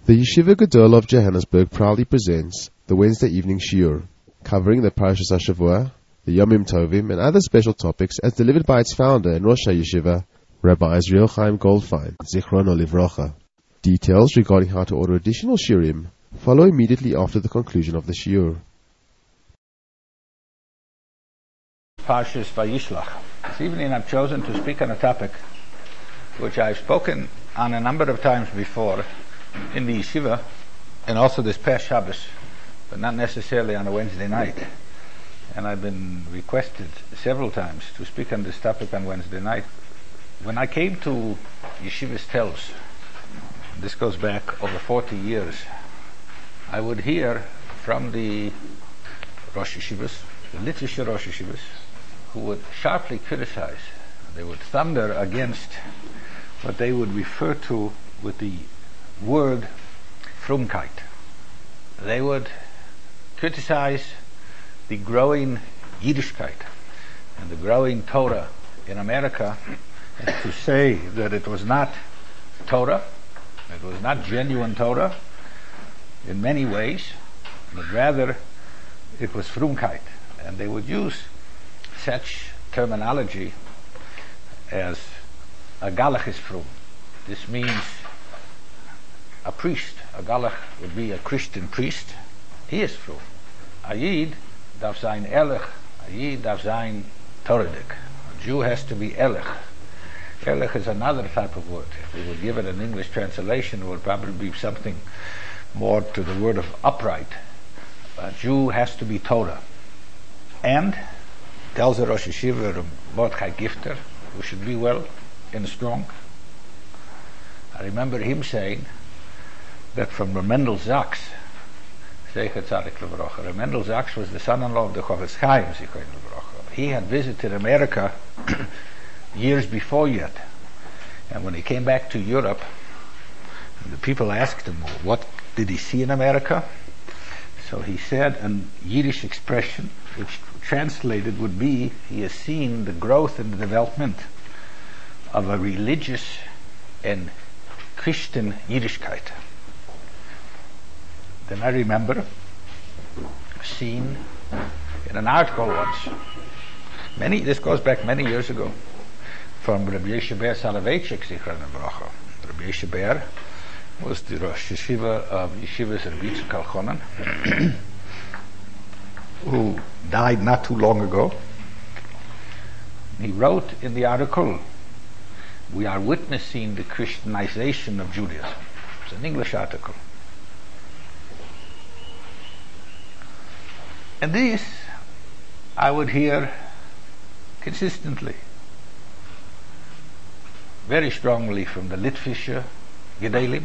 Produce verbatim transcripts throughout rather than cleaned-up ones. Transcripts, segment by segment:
The Yeshiva Gedol of Johannesburg proudly presents the Wednesday evening shiur, covering the Parashas HaShavua, the Yomim Tovim, and other special topics as delivered by its founder and Rosh HaYeshiva, Rabbi Israel Chaim Goldfein, Zichrono Livrocha. Details regarding how to order additional shiurim follow immediately after the conclusion of the shiur. Parshas Vayishlach. This evening I've chosen to speak on a topic which I've spoken on a number of times before in the yeshiva, and also this past Shabbos, but not necessarily on a Wednesday night. And I've been requested several times to speak on this topic on Wednesday night. When I came to Yeshivas Telz, this goes back over forty years, I would hear from the Rosh Yeshivas, the Litvische Rosh Yeshivas, who would sharply criticize, they would thunder against what they would refer to with the word frumkeit. They would criticize the growing Yiddishkeit and the growing Torah in America, and to say that it was not Torah, it was not genuine Torah in many ways, but rather it was frumkeit. And they would use such terminology as a galach is frum. This means a priest. A galach would be a Christian priest. He is frum. A Yid darf sein ehrlich. A Yid darf sein Toradik. A Jew has to be ehrlich. Ehrlich is another type of word. If we would give it an English translation, it would probably be something more to the word of upright. A Jew has to be Torah. And tells the Rosh Yeshiva Mordechai Gifter, who should be well and strong. I remember him saying that from Mendel Zaks, Zecher Tzadik Levrocha, Mendel Zaks was the son-in-law of the Chofetz Chaim, Zichron Levrocha. He had visited America years before yet, and when he came back to Europe, the people asked him, what did he see in America? So he said a Yiddish expression, which translated would be, he has seen the growth and the development of a religious and Christian Yiddishkeit. Then I remember seeing in an article once, many, this goes back many years ago, from Rabbi Yeshe Ber Soloveitchik, Zichron Livrocha. Rabbi Yeshe Ber was the Rosh Yeshiva of Yeshivas Rabbi Yitzchak Elchanan, who died not too long ago. He wrote in the article, we are witnessing the Christianization of Judaism. It's an English article. And this I would hear consistently, very strongly from the Litvische Gedolim,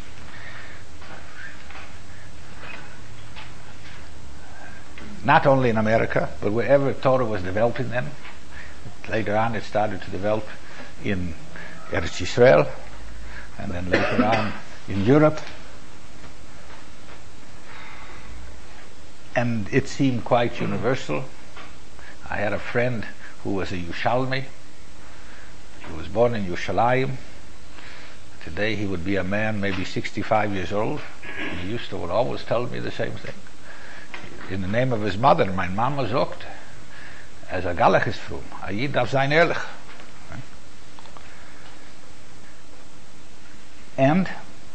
not only in America, but wherever Torah was developing then. Later on it started to develop in Eretz Yisrael, and then later on in Europe. And it seemed quite universal. I had a friend who was a Yerushalmi. He was born in Yerushalayim. Today he would be a man maybe sixty-five years old. He used to would always tell me the same thing. In the name of his mother, mein Mama sagt, as a galach is frum, a Yid darf sein ehrlich. And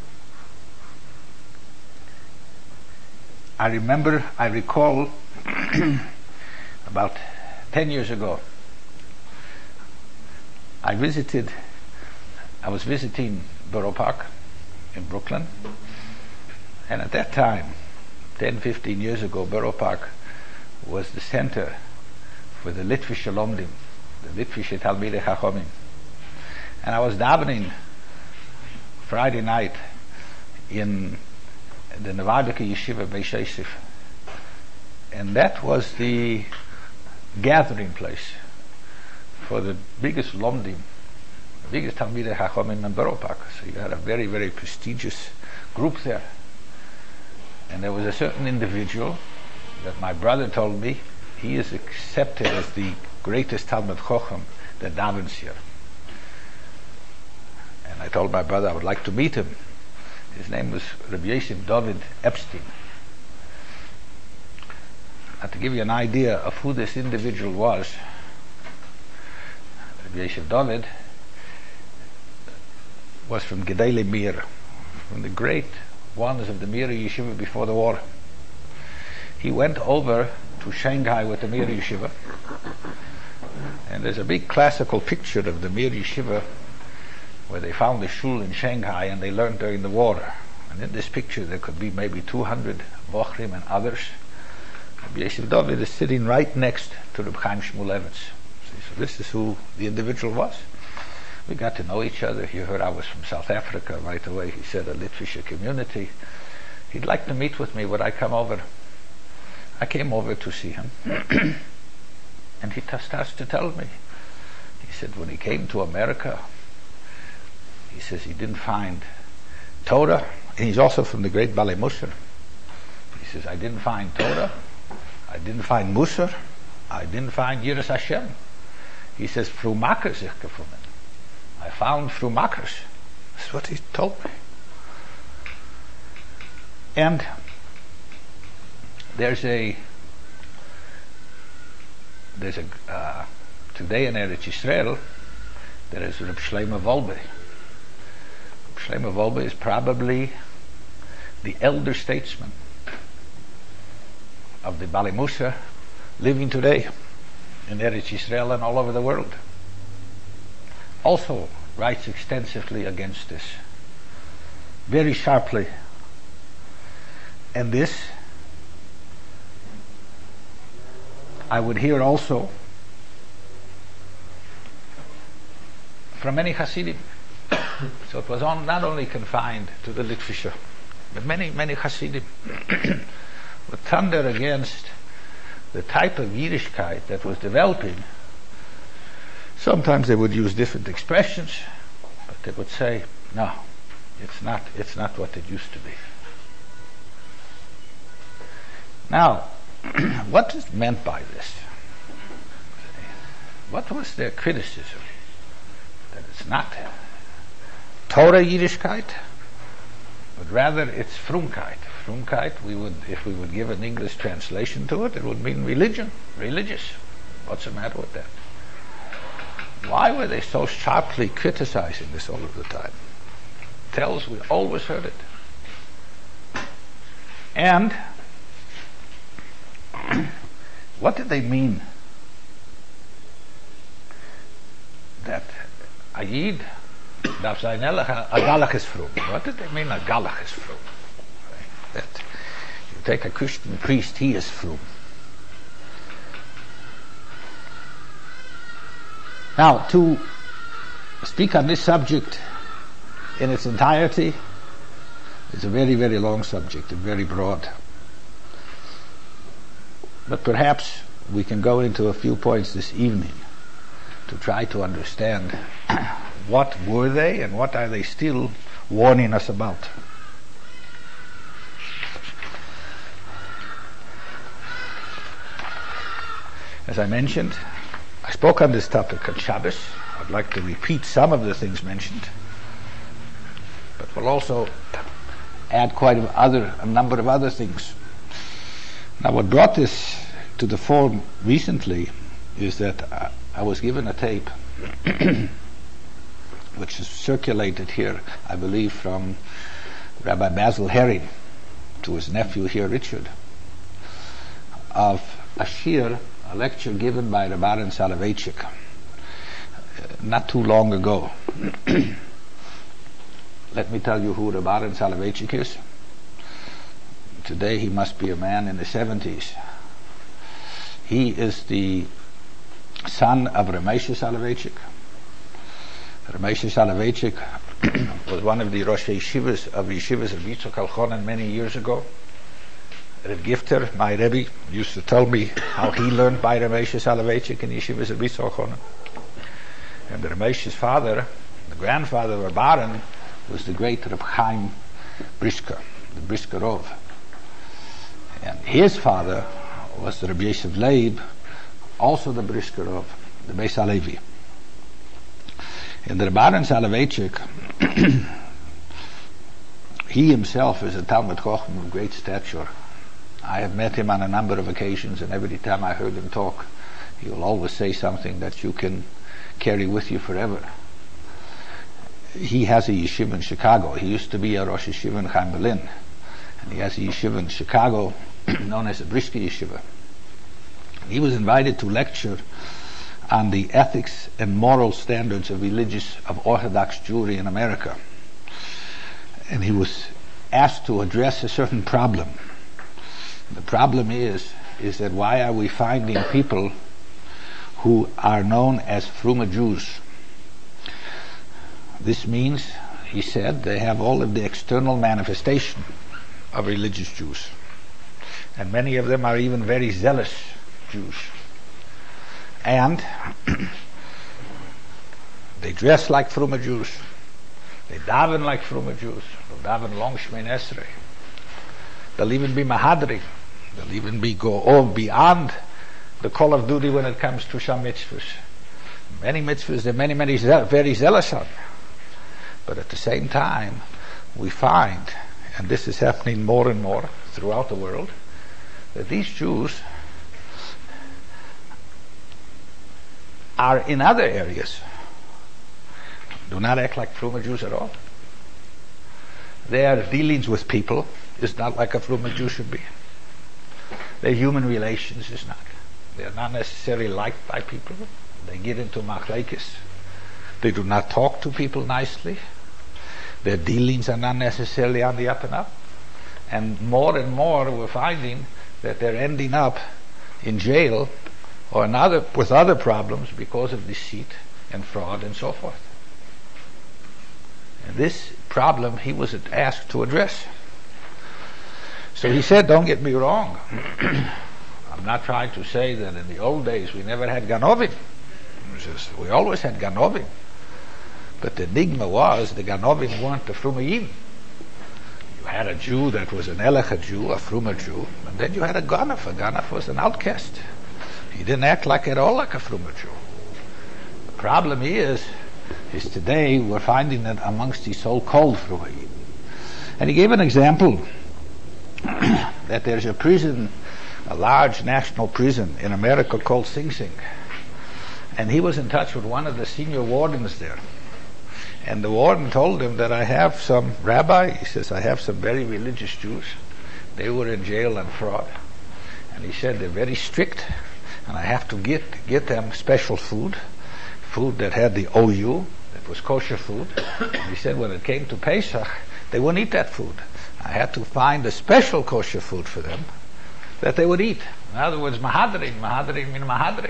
I remember, I recall about ten years ago, I visited, I was visiting Borough Park in Brooklyn, and at that time, ten, fifteen years ago, Borough Park was the center for the Litvische Lomdim, the Litvische Talmidei Chachomim. And I was davening Friday night in the Novardika Yeshiva Beis Yosef, and that was the gathering place for the biggest Lomdim, the biggest Talmidei Chachomim in Borough Park. So you had a very, very prestigious group there. And there was a certain individual that my brother told me he is accepted as the greatest Talmid Chacham that davens here. And I told my brother I would like to meet him. His name was Rabbi Yosef David Epstein. Now, to give you an idea of who this individual was, Rabbi Yosef David was from Gedolei Mir, from the great ones of the Mir Yeshiva before the war. He went over to Shanghai with the Mir Yeshiva, and there's a big classical picture of the Mir Yeshiva where they found a shul in Shanghai and they learned during the war. And in this picture there could be maybe two hundred Bochrim and others. Rabbi Yosef David is sitting right next to Reb Chaim Shmulevitz. So this is who the individual was. We got to know each other. He heard I was from South Africa right away. He said a Litvische community. He'd like to meet with me. Would I come over? I came over to see him. And he t- starts to tell me. He said when he came to America, he says he didn't find Torah. And he's also from the great Balei Musar. He says, I didn't find Torah. I didn't find Musar. I didn't find Yiras Hashem. He says, Fru Makar sich gefunden. I found Fru Makers. That's what he told me. And there's a there's a uh, today in Eretz Yisrael there is Reb Shlomo Wolbe. Reb Shlomo Wolbe is probably the elder statesman of the Balei Musar living today in Eretz Yisrael and all over the world. Also writes extensively against this, very sharply. And this I would hear also from many Hasidim. So it was on, not only confined to the Litvische, but many, many Hasidim would thunder against the type of Yiddishkeit that was developing. Sometimes they would use different expressions, but they would say, no, it's not, it's not what it used to be. Now, what is meant by this? What was their criticism? That it's not Torah Yiddishkeit, but rather it's Frumkeit. Frumkeit, we would, if we would give an English translation to it, it would mean religion, religious. What's the matter with that? Why were they so sharply criticizing this all of the time? Tells we always heard it. And what did they mean? That a Yid darf sein Ehrlich, a Galach is frum. What did they mean a Galach is frum? That you take a Christian priest, he is frum. Now, to speak on this subject in its entirety is a very, very long subject and very broad. But perhaps we can go into a few points this evening to try to understand what were they and what are they still warning us about. As I mentioned, I spoke on this topic on Shabbos. I'd like to repeat some of the things mentioned, but we'll also add quite a, other, a number of other things. Now, what brought this to the fore recently is that I, I was given a tape which is circulated here, I believe, from Rabbi Basil Herring to his nephew here, Richard, of a shir, a lecture given by Reb Aaron Soloveitchik uh, not too long ago. Let me tell you who Reb Aaron Soloveitchik is. Today he must be a man in the seventies. He is the son of Ramesha Soloveitchik. Ramesha Soloveitchik was one of the Rosh Yeshivas of Yeshivas of Yitzchak Elchanan many years ago. Reb Gifter, my Rebbe, used to tell me how he learned by Ramesha Soloveitchik in Yeshivas of Yitzchak Elchanan. And the Ramesha's father, the grandfather of Reb Aaron, was the great Reb Chaim Brisker, the Brisker Rov. And his father was the Reb Yosef Leib, also the Brisker of the Beis Halevi. And the Reb Aaron Soloveitchik, He himself is a Talmud Chacham of great stature. I have met him on a number of occasions, and every time I heard him talk, he will always say something that you can carry with you forever. He has a yeshiva in Chicago. He used to be a Rosh Yeshiva in Chaim Berlin. And he has a yeshiva in Chicago known as the Brisker Yeshiva. He was invited to lecture on the ethics and moral standards of religious, of Orthodox Jewry in America. And he was asked to address a certain problem. The problem is, is that why are we finding people who are known as Fruma Jews? This means, he said, they have all of the external manifestation of religious Jews. And many of them are even very zealous Jews. And they dress like Fruma Jews. They daven like Fruma Jews. They'll daven long Shemini Esrei. They'll even be mahadri. They'll even be go oh, beyond the call of duty when it comes to some mitzvahs. Many mitzvahs, there are many, many ze- very zealous on. But at the same time, we find, and this is happening more and more throughout the world, that these Jews are in other areas do not act like Fruma Jews at all. Their dealings with people is not like a Fruma Jew should be. Their human relations is not. They are not necessarily liked by people. They get into machlekes. They do not talk to people nicely. Their dealings are not necessarily on the up and up. And more and more we're finding that they're ending up in jail or another, with other problems because of deceit and fraud and so forth. And this problem he was asked to address. So he said, don't get me wrong. I'm not trying to say that in the old days we never had Ganovim. We always had Ganovim. But the enigma was the Ganovim weren't the Frumayim. You had a Jew that was an Elecha Jew, a Fruma Jew, and then you had a Ganaf. A Ganaf was an outcast. He didn't act like at all like a Fruma Jew. The problem is, is today we're finding that amongst these so-called Frumayim. And he gave an example that there's a prison, a large national prison in America called Sing Sing. And he was in touch with one of the senior wardens there. And the warden told him that I have some rabbi, he says, I have some very religious Jews. They were in jail on fraud. And he said they're very strict, and I have to get get them special food, food that had the O U, that was kosher food. And he said when it came to Pesach, they wouldn't eat that food. I had to find a special kosher food for them that they would eat. In other words, mahadri, mahadri mean mahadri.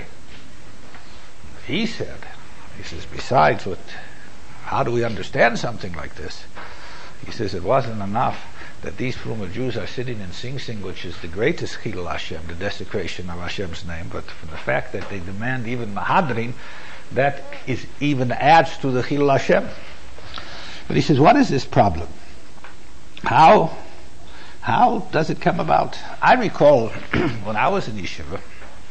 He said, he says, besides what, how do we understand something like this? He says it wasn't enough that these Fruma Jews are sitting in Sing Sing, which is the greatest Chilul Hashem, the desecration of Hashem's name, but for the fact that they demand even mahadrin, that is even adds to the Chilul Hashem. But he says, what is this problem? How how does it come about? I recall when I was in yeshiva,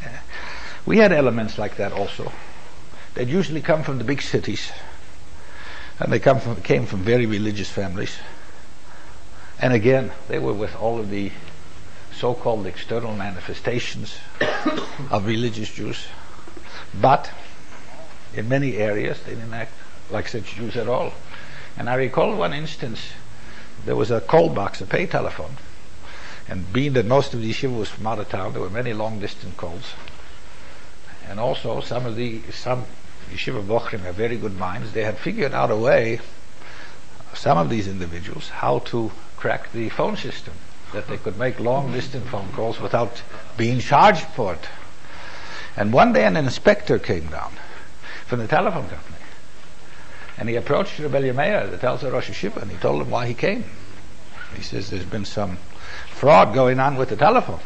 we had elements like that also. They'd usually come from the big cities, and they come from, came from very religious families. And again, they were with all of the so-called external manifestations of religious Jews. But in many areas, they didn't act like such Jews at all. And I recall one instance, there was a call box, a pay telephone. And being that most of the yeshiva was from out of town, there were many long-distance calls. And also, some of the, some yeshiva bochrim have very good minds. They had figured out a way, some of these individuals, how to crack the phone system, that they could make long-distance phone calls without being charged for it. And one day an inspector came down from the telephone company. And he approached Rebbe Yemeir, the Telzer Rosh Yeshiva, and he told him why he came. He says there's been some fraud going on with the telephone.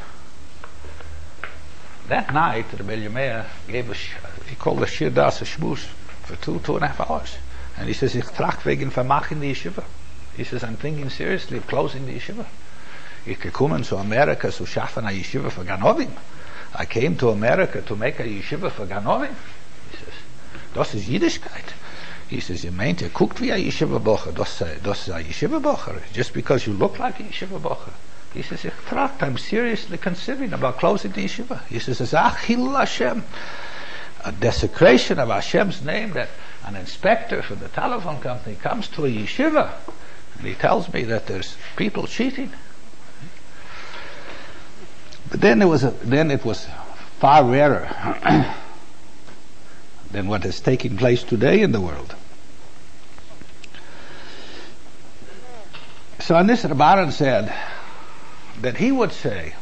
That night, Rebbe Yemeir gave a, he called a Shir Das a Shmuz for two, two and a half hours. And he says, Ich trach wegen vermachen die Yeshiva. He says, I'm thinking seriously of closing the yeshiva. Ich gekommen zu Amerika zu schaffen a yeshiva for Ganovim. I came to America to make a yeshiva for Ganovim. He says, das ist Yiddishkeit. He says, you meant, you cooked wie a yeshiva bocher. Das is a yeshiva bocher. Just because you look like a yeshiva bocher. He says, ich tracht, I'm seriously considering about closing the yeshiva. He says, it's Achil Hashem. A desecration of Hashem's name, that an inspector for the telephone company comes to a yeshiva and he tells me that there's people cheating. But then it was a, then it was far rarer than what is taking place today in the world. So on this, Rabbanan said that he would say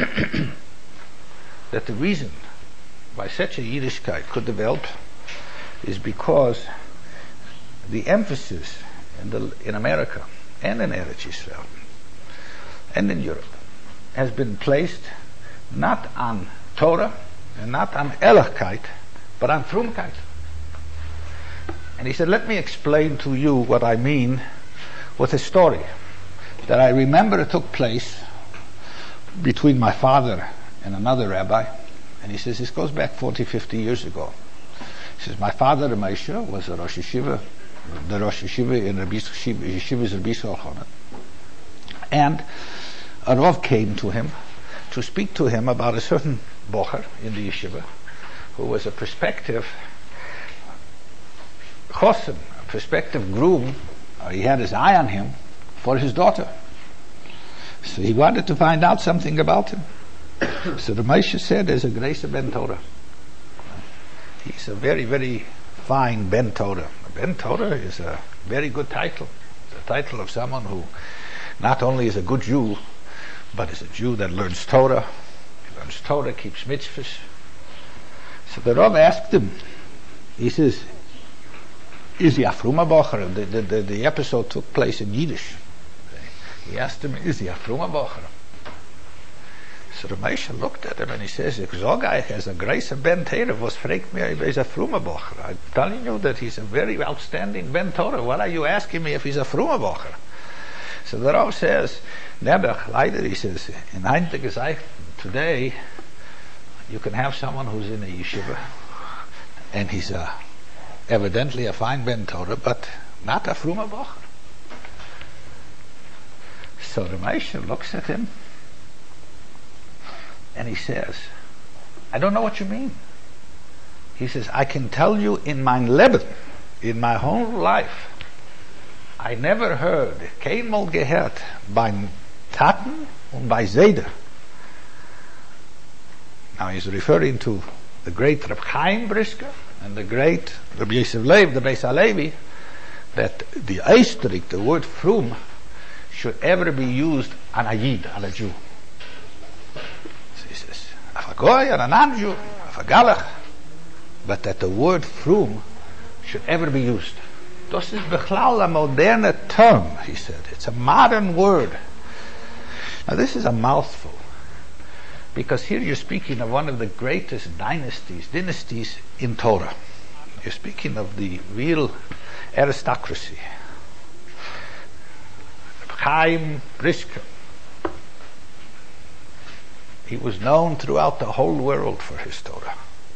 that the reason why such a Yiddishkeit could develop is because the emphasis in, the, in America and in Eretz Yisrael and in Europe has been placed not on Torah and not on Ehrlichkeit, but on Frumkeit. And he said, let me explain to you what I mean with a story that I remember it took place between my father and another rabbi. And he says, this goes back forty, fifty years ago. He says, my father, Moshe, was a Rosh Yeshiva, the Rosh Yeshiva in Rabbi Yeshiva's Rabbi Yisrael. And a Rav came to him to speak to him about a certain bocher in the yeshiva who was a prospective chosim, a prospective groom. Uh, he had his eye on him for his daughter. So he wanted to find out something about him. So the Moshe said, there's a Grace Ben Torah. He's a very, very fine Ben Torah. Ben Torah is a very good title. It's a title of someone who not only is a good Jew, but is a Jew that learns Torah. He learns Torah, keeps mitzvahs. So the Rav asked him, he says, is he a fruma bocher? The, the, the, the episode took place in Yiddish. He asked him, is he a fruma bocher? So the Moshe looked at him and he says, if so guy has a grace of Ben Torah, was fragt me if he's a fruma bocher. I'm telling you that he's a very outstanding Ben Torah. What are you asking me if he's a fruma bocher? So the Rav says, Nebuch, leider, he says, in heintige Zeit, today, you can have someone who's in a yeshiva, and he's a, evidently a fine Ben Torah, but not a fruma bocher. So the Moshe looks at him, and he says, I don't know what you mean. He says, I can tell you in mein Leben, in my whole life, I never heard, kein Mal gehört, beim Taten und bei Seder. Now he's referring to the great Reb Chaim Brisker and the great Reb Yosef Leib, the Beis HaLevi, that the Eistrik, the word frum, should ever be used on a Yid, on a Jew. So he says, of a Goy, on a non-Jew, of a Galach, but that the word frum should ever be used. Das ist bechlal a moderne term, he said. It's a modern word. Now this is a mouthful, because here you're speaking of one of the greatest dynasties, dynasties in Torah. You're speaking of the real aristocracy. Chaim Brisker. He was known throughout the whole world for his Torah.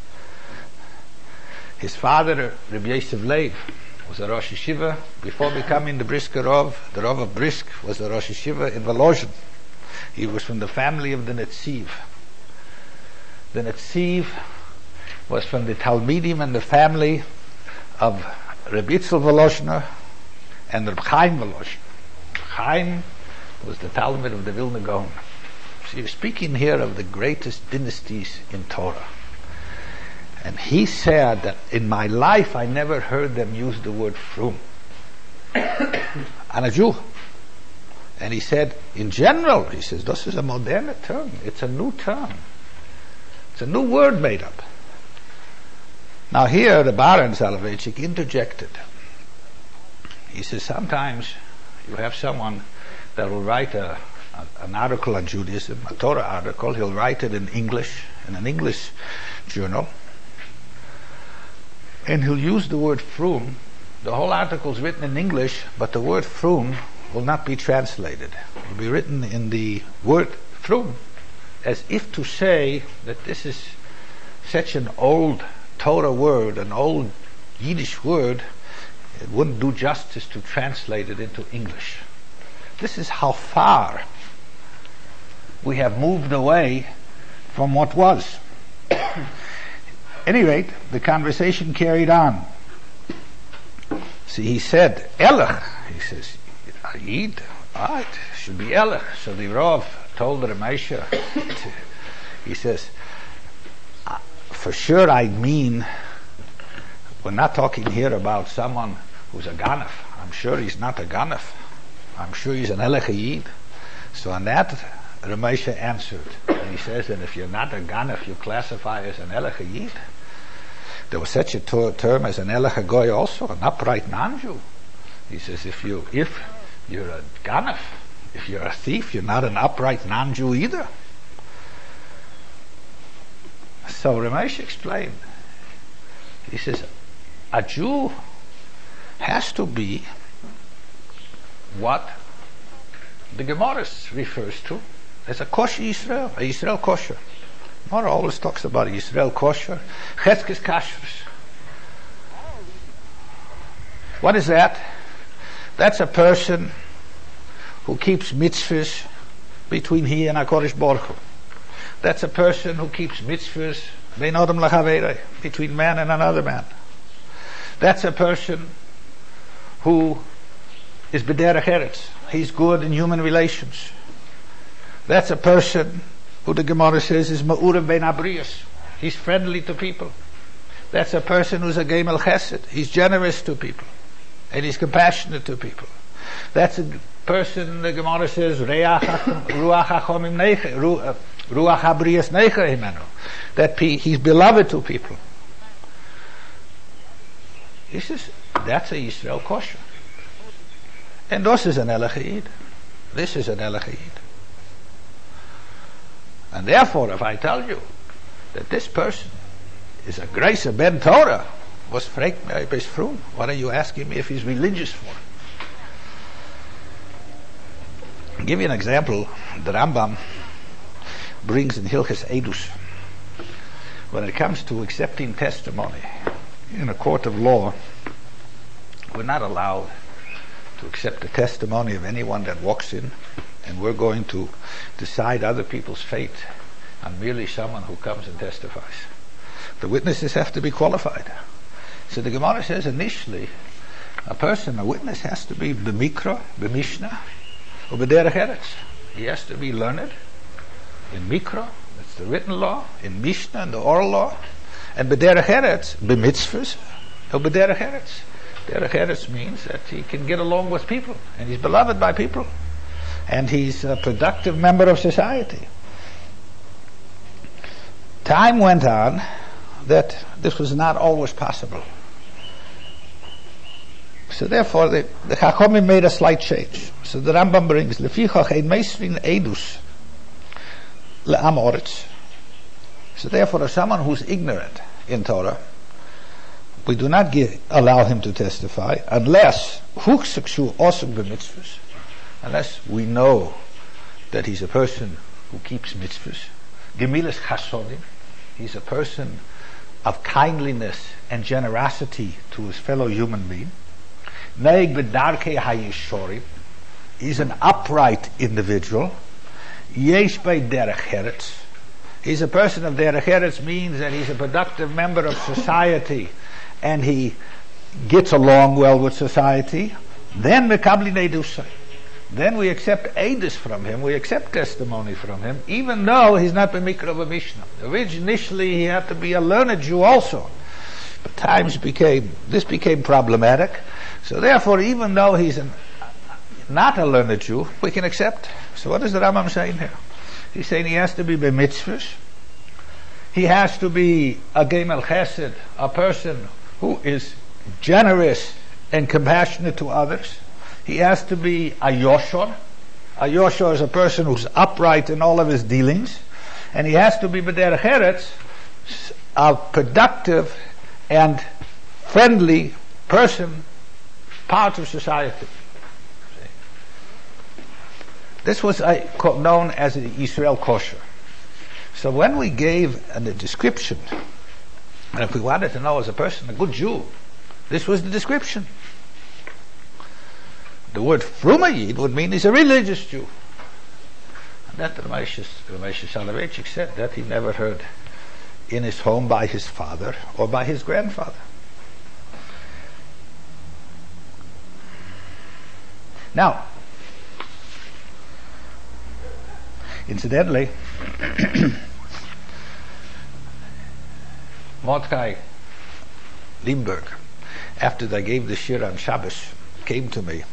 His father, Rabbi Yosef Leib, was a Rosh Yeshiva. Before becoming the Brisker Rav, the Rav of Brisk was a Rosh Yeshiva in Volozhin. He was from the family of the Netziv. The Netziv was from the Talmidim and the family of Rabbi Yitzchak Volozhiner and Reb Chaim Volozhin. Chaim was the Talmud of the Vilna Gaon. So you're speaking here of the greatest dynasties in Torah. And he said that in my life I never heard them use the word frum on a Jew. And he said, in general, he says, this is a modern term. It's a new term. It's a new word made up. Now here, the Baron Soloveitchik interjected. He says, sometimes you have someone that will write a, a, an article on Judaism, a Torah article. He'll write it in English, in an English journal. And he'll use the word frum. The whole article is written in English, but the word frum will not be translated. It will be written in the word frum, as if to say that this is such an old Torah word, an old Yiddish word, it wouldn't do justice to translate it into English. This is how far we have moved away from what was. At any rate, the conversation carried on. See, he said, Elech. He says, Yid, right, should be Elech. So the Rav told the Ramesha, he says, for sure I mean, we're not talking here about someone who's a Ganef. I'm sure he's not a Ganef. I'm sure he's an Elech Yid. So on that, Ramesha answered. And he says that if you're not a Ganef, you classify as an Elech Yid. There was such a ter- term as an Elech Goy also, an upright non-Jew. He says if you if you're a Ganef, if you're a thief, you're not an upright non-Jew either. So Ramesh explained. He says a Jew has to be what the Gemara refers to as a kosher Yisrael, a Yisrael kosher. Gemara always talks about Yisrael kosher, Chetzkes kashrus. What is that? That's a person who keeps mitzvahs between he and HaKadosh Baruch Hu. That's a person who keeps mitzvahs bein adam lachaverei, between man and another man. That's a person who is b'derech eretz. He's good in human relations. That's a person who the Gemara says is ma'urev bein abriyos. He's friendly to people. That's a person who's a gemel chesed. He's generous to people. And he's compassionate to people. That's a person, the Gemara says, ruach hachomim neiche, ruach habriyos neiche himenu. That he's beloved to people. He says, that's a Yisrael kosher. And this is an Elech Yid. This is an Elech Yid. And therefore, if I tell you that this person is a Grace Ben Torah, was fragt me ob is froom. What are you asking me if he's religious for? I'll give you an example. The Rambam brings in Hilchas Edus. When it comes to accepting testimony in a court of law, we're not allowed to accept the testimony of anyone that walks in, and we're going to decide other people's fate on merely someone who comes and testifies. The witnesses have to be qualified. So the Gemara says initially, a person, a witness, has to be b'mikra, b'mishnah, or b'derech eretz. He has to be learned in mikra, that's the written law, in mishnah, and the oral law, and b'derech eretz, b'mitzvahs, or b'derech eretz. Derech eretz means that he can get along with people, and he's beloved by people, and he's a productive member of society. Time went on that this was not always possible. So therefore, the, the Chachomim made a slight change. So the Rambam brings, Lefichach ein meisrin edus le'am oretz. So therefore, if someone who's ignorant in Torah, we do not give, allow him to testify unless unless we know that he's a person who keeps mitzvahs. Gemilas chasodim, he's a person of kindliness and generosity to his fellow human being. Neig b'darkei hayishorim, he's an upright individual. Yesh bei derech eretz, he's a person of derech eretz, means that he's a productive member of society and he gets along well with society. Then mekabli neidusay, then we accept edus from him, we accept testimony from him, even though he's not b'mikra b'mishnah. Initially he had to be a learned Jew also, but times became, this became problematic. So therefore, even though he's an, not a learned Jew, we can accept. So what is the Rambam saying here? He's saying he has to be b'mitzvahs, he has to be a gemel chesed, a person who is generous and compassionate to others. He has to be a yoshor. A yoshor is a person who's upright in all of his dealings. And he has to be b'derech eretz, a productive and friendly person, part of society. This was uh, known as the Yisrael kosher. So when we gave a description, and if we wanted to know as a person, a good Jew, this was the description. The word Frumayid would mean he's a religious Jew. And that Ramesha Soloveitchik said that he never heard in his home by his father or by his grandfather. Now, incidentally, Mordechai Limburg, after they gave the shir on Shabbos, came to me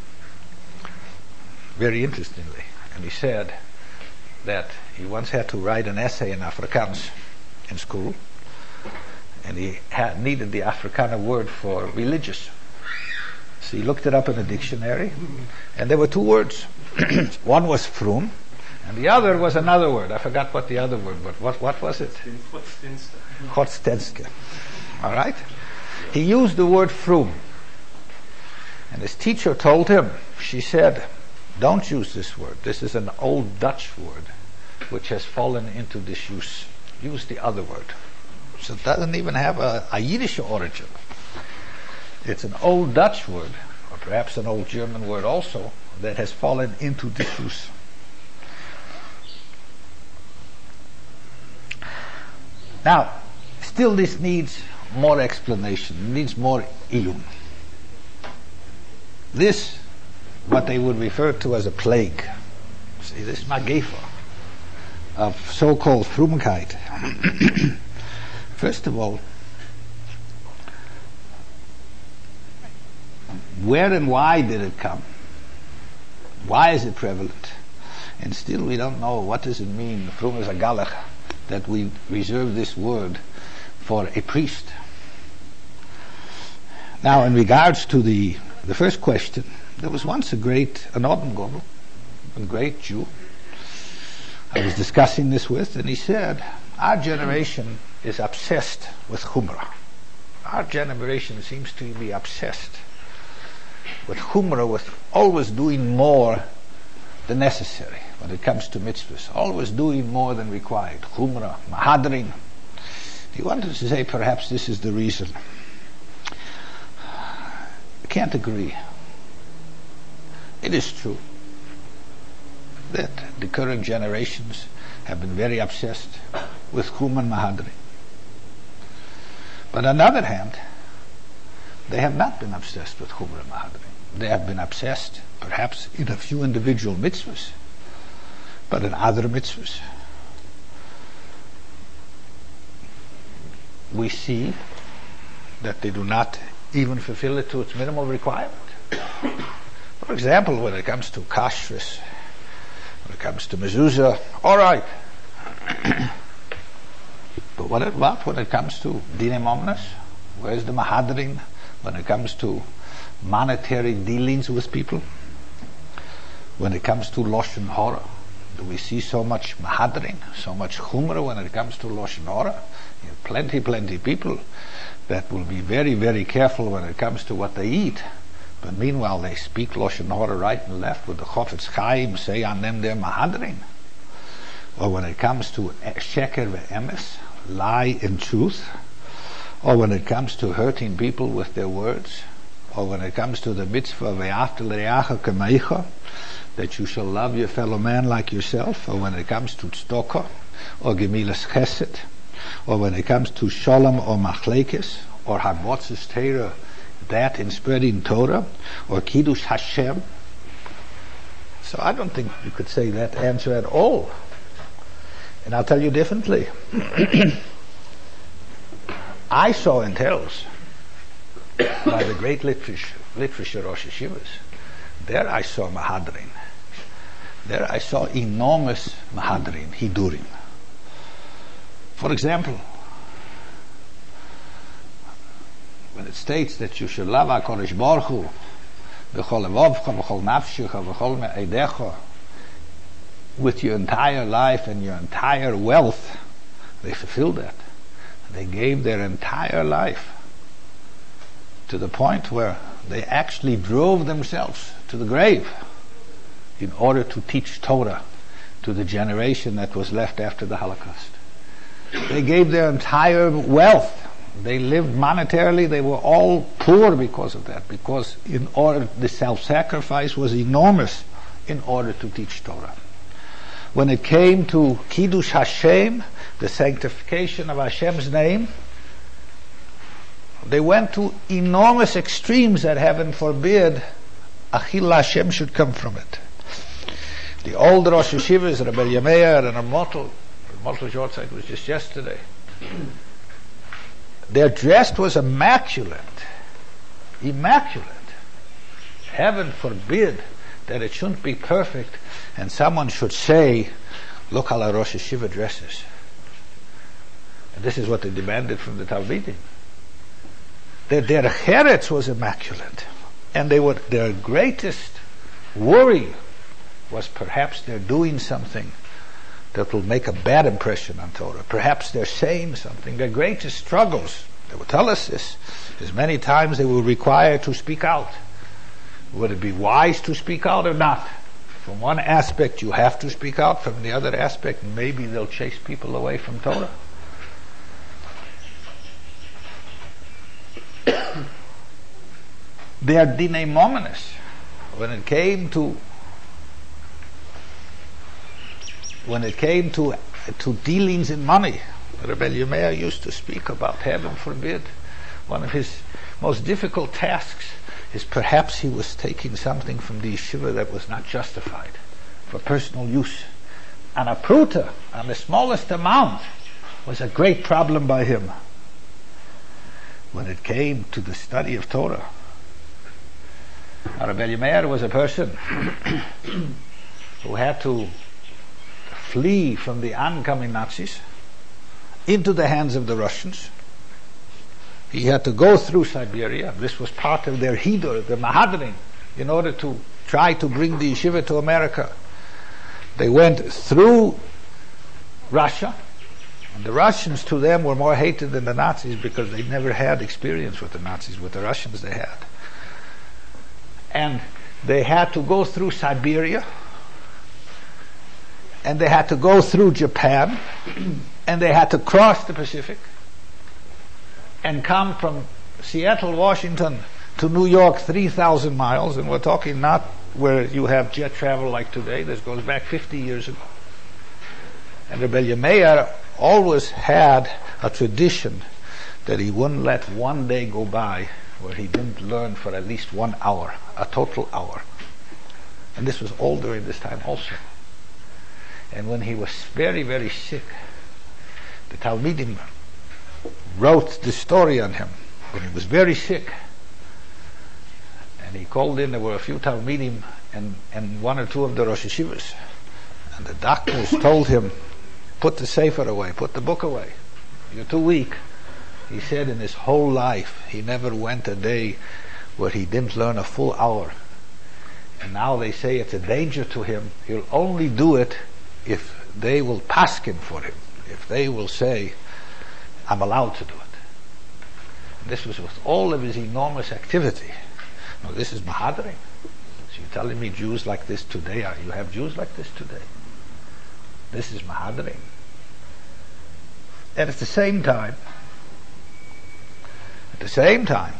very interestingly, and he said that he once had to write an essay in Afrikaans in school, and he had needed the Afrikaner word for religious. So he looked it up in a dictionary, and there were two words. One was frum, and the other was another word. I forgot what the other word was. What, what was it? Godstenske. All right? He used the word frum. And his teacher told him, she said, don't use this word. This is an old Dutch word which has fallen into disuse. Use the other word. So it doesn't even have a, a Yiddish origin. It's an old Dutch word, or perhaps an old German word also, that has fallen into disuse. Now, still this needs more explanation, needs more iyum. This, what they would refer to as a plague, see, this Magefa of so-called Frumkeit. First of all, where and why did it come? Why is it prevalent? And still we don't know what does it mean, Frum is a galach, that we reserve this word for a priest. Now, in regards to the the first question, there was once a great, an Odengobel, a great Jew, I was discussing this with, and he said, our generation is obsessed with Chumrah. Our generation seems to be obsessed with Chumrah, with always doing more than necessary when it comes to mitzvahs, always doing more than required. Chumrah, mahadrin. He wanted to say perhaps this is the reason. I can't agree. It is true that the current generations have been very obsessed with Chumrah and mahadrin. But on the other hand, they have not been obsessed with Chumrah and mahadrin. They have been obsessed, perhaps, in a few individual mitzvahs, but in other mitzvahs, we see that they do not even fulfill it to its minimal requirement. For example, when it comes to kashrus, when it comes to mezuzah, all right. But what about when it comes to dinei momnus? Where's the mahadrin when it comes to monetary dealings with people? When it comes to Lashon Hara, do we see so much mahadrin, so much chumrah when it comes to Lashon Hara? You have plenty, plenty people that will be very, very careful when it comes to what they eat. But meanwhile, they speak Lashon Hara right and left with the Chofetz Chaim, say on them they're mahadrin. Or when it comes to sheker ve'emes, lie and truth. Or when it comes to hurting people with their words. Or when it comes to the mitzvah ve'afta l'reacha k'meicha, that you shall love your fellow man like yourself. Or when it comes to tzedakah, or gemilas chesed, or when it comes to shalom or machlekes, or hamotzes Torah, that in spreading Torah, or kiddush Hashem. So I don't think you could say that answer at all. And I'll tell you differently. I saw in Telz, by the great literature, literature Rosh Yeshivas, there I saw mahadrin. There I saw enormous mahadrin, hidurim. For example, when it states that you should love HaKadosh Baruch Hu b'chol levavcha, b'chol nafshecha, b'chol me'edecha, with your entire life and your entire wealth, they fulfilled that. They gave their entire life to the point where they actually drove themselves to the grave in order to teach Torah to the generation that was left after the Holocaust. They gave their entire wealth They lived monetarily, they were all poor because of that, because in order, the self-sacrifice was enormous in order to teach Torah. When it came to Kiddush Hashem, the sanctification of Hashem's name, they went to enormous extremes that heaven forbid Achil Hashem should come from it. The old Rosh Yeshivas, Rabbi Yemeyer and Ramotl, Ramotl Yortzeit was just yesterday. Their dress was immaculate. Immaculate. Heaven forbid that it shouldn't be perfect and someone should say, look how our Rosh Yeshiva dresses. And this is what they demanded from the Talmidim. Their, their cheretz was immaculate. And they were, their greatest worry was perhaps they're doing something that will make a bad impression on Torah. Perhaps they're saying something. Their greatest struggles, they will tell us this, is many times they will require to speak out. Would it be wise to speak out or not? From one aspect you have to speak out, from the other aspect maybe they'll chase people away from Torah. They are dinei mominus. When it came to when it came to to dealings in money, Rebbe Yemeyer used to speak about, heaven forbid, one of his most difficult tasks is perhaps he was taking something from the yeshiva that was not justified for personal use. And a pruta, on the smallest amount, was a great problem by him. When it came to the study of Torah, Rebbe Yemeyer was a person who had to flee from the oncoming Nazis into the hands of the Russians. He had to go through Siberia. This was part of their hidur, the mahadrin, in order to try to bring the yeshiva to America. They went through Russia, and the Russians to them were more hated than the Nazis because they never had experience with the Nazis. With the Russians they had. And they had to go through Siberia, and they had to go through Japan, and they had to cross the Pacific and come from Seattle, Washington to New York, three thousand miles, and we're talking not where you have jet travel like today. This goes back fifty years ago. And Rebbe Yemeyer always had a tradition that he wouldn't let one day go by where he didn't learn for at least one hour, a total hour. And this was all during this time also. And when he was very, very sick, the Talmidim wrote the story on him when he was very sick. And he called in, there were a few Talmidim and, and one or two of the Rosh Yeshivas. And the doctors told him, put the sefer away, put the book away. You're too weak. He said in his whole life, he never went a day where he didn't learn a full hour. And now they say it's a danger to him. He'll only do it if they will paskin for him. If they will say, I'm allowed to do it. And this was with all of his enormous activity. Now this is mahadrim. So you're telling me Jews like this today, are you have Jews like this today? This is mahadrim. And at the same time, at the same time,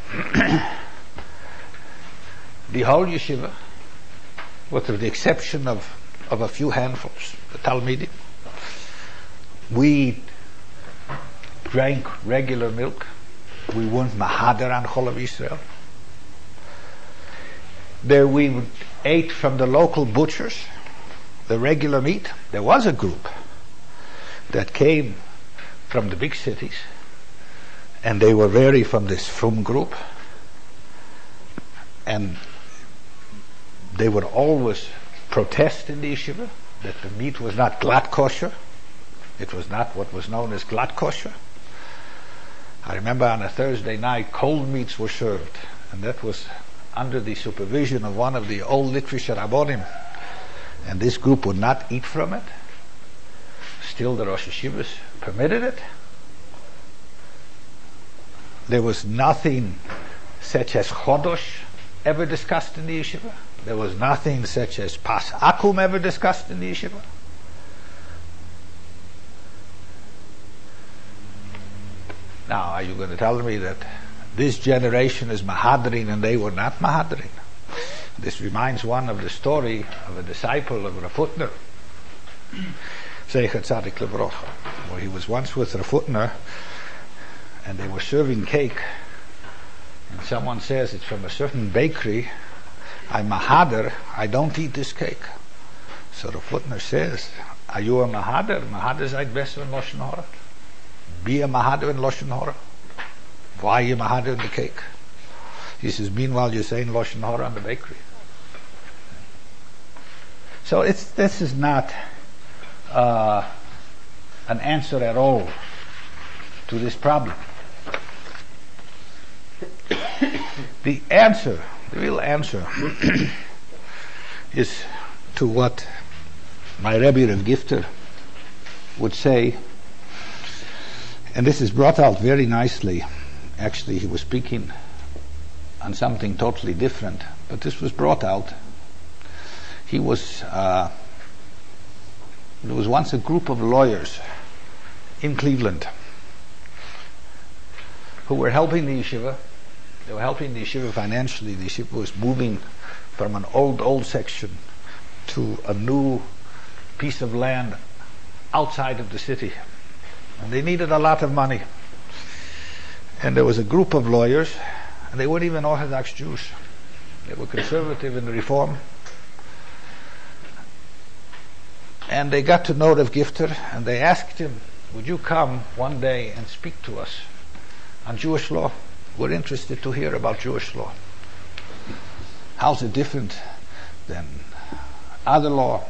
the whole yeshiva, with the exception of, of a few handfuls, the Talmidim, we drank regular milk. We weren't mahader on Chol of Yisrael. There we ate from the local butchers, the regular meat. There was a group that came from the big cities, and they were very from this Frum group, and they would always protest in the yeshiva that the meat was not glatt kosher. It was not what was known as glatt kosher. I remember on a Thursday night, cold meats were served, and that was under the supervision of one of the old literature rabbonim, and this group would not eat from it. Still the Rosh Yeshivas permitted it. There was nothing such as Chodosh ever discussed in the yeshiva. There was nothing such as Pas Akum ever discussed in the yeshiva. Now, are you going to tell me that this generation is Mahadrin and they were not Mahadrin? This reminds one of the story of a disciple of Rav Hutner, Zeichat Tzadik Lebrocha, where he was once with Rav Hutner and they were serving cake, and someone says it's from a certain bakery. I'm Mahader, I don't eat this cake. So Rav Hutner says, are you a Mahader? Mahader seid besser in Lashon Hara. Be a Mahader in Lashon Hara. Why are you Mahader in the cake? He says, meanwhile you're saying Lashon Hara in the bakery. So it's, this is not uh, an answer at all to this problem. The answer, the real answer, is to what my Rebbe Rav Gifter would say, and this is brought out very nicely. Actually, he was speaking on something totally different, but this was brought out. He was, uh, there was once a group of lawyers in Cleveland who were helping the yeshiva. They were helping the yeshiva financially. The yeshiva was moving from an old, old section to a new piece of land outside of the city. And they needed a lot of money. And there was a group of lawyers, and they weren't even Orthodox Jews. They were conservative in Reform. And they got to know Rav Gifter, and they asked him, would you come one day and speak to us on Jewish law? We're interested to hear about Jewish law. How's it different than other law?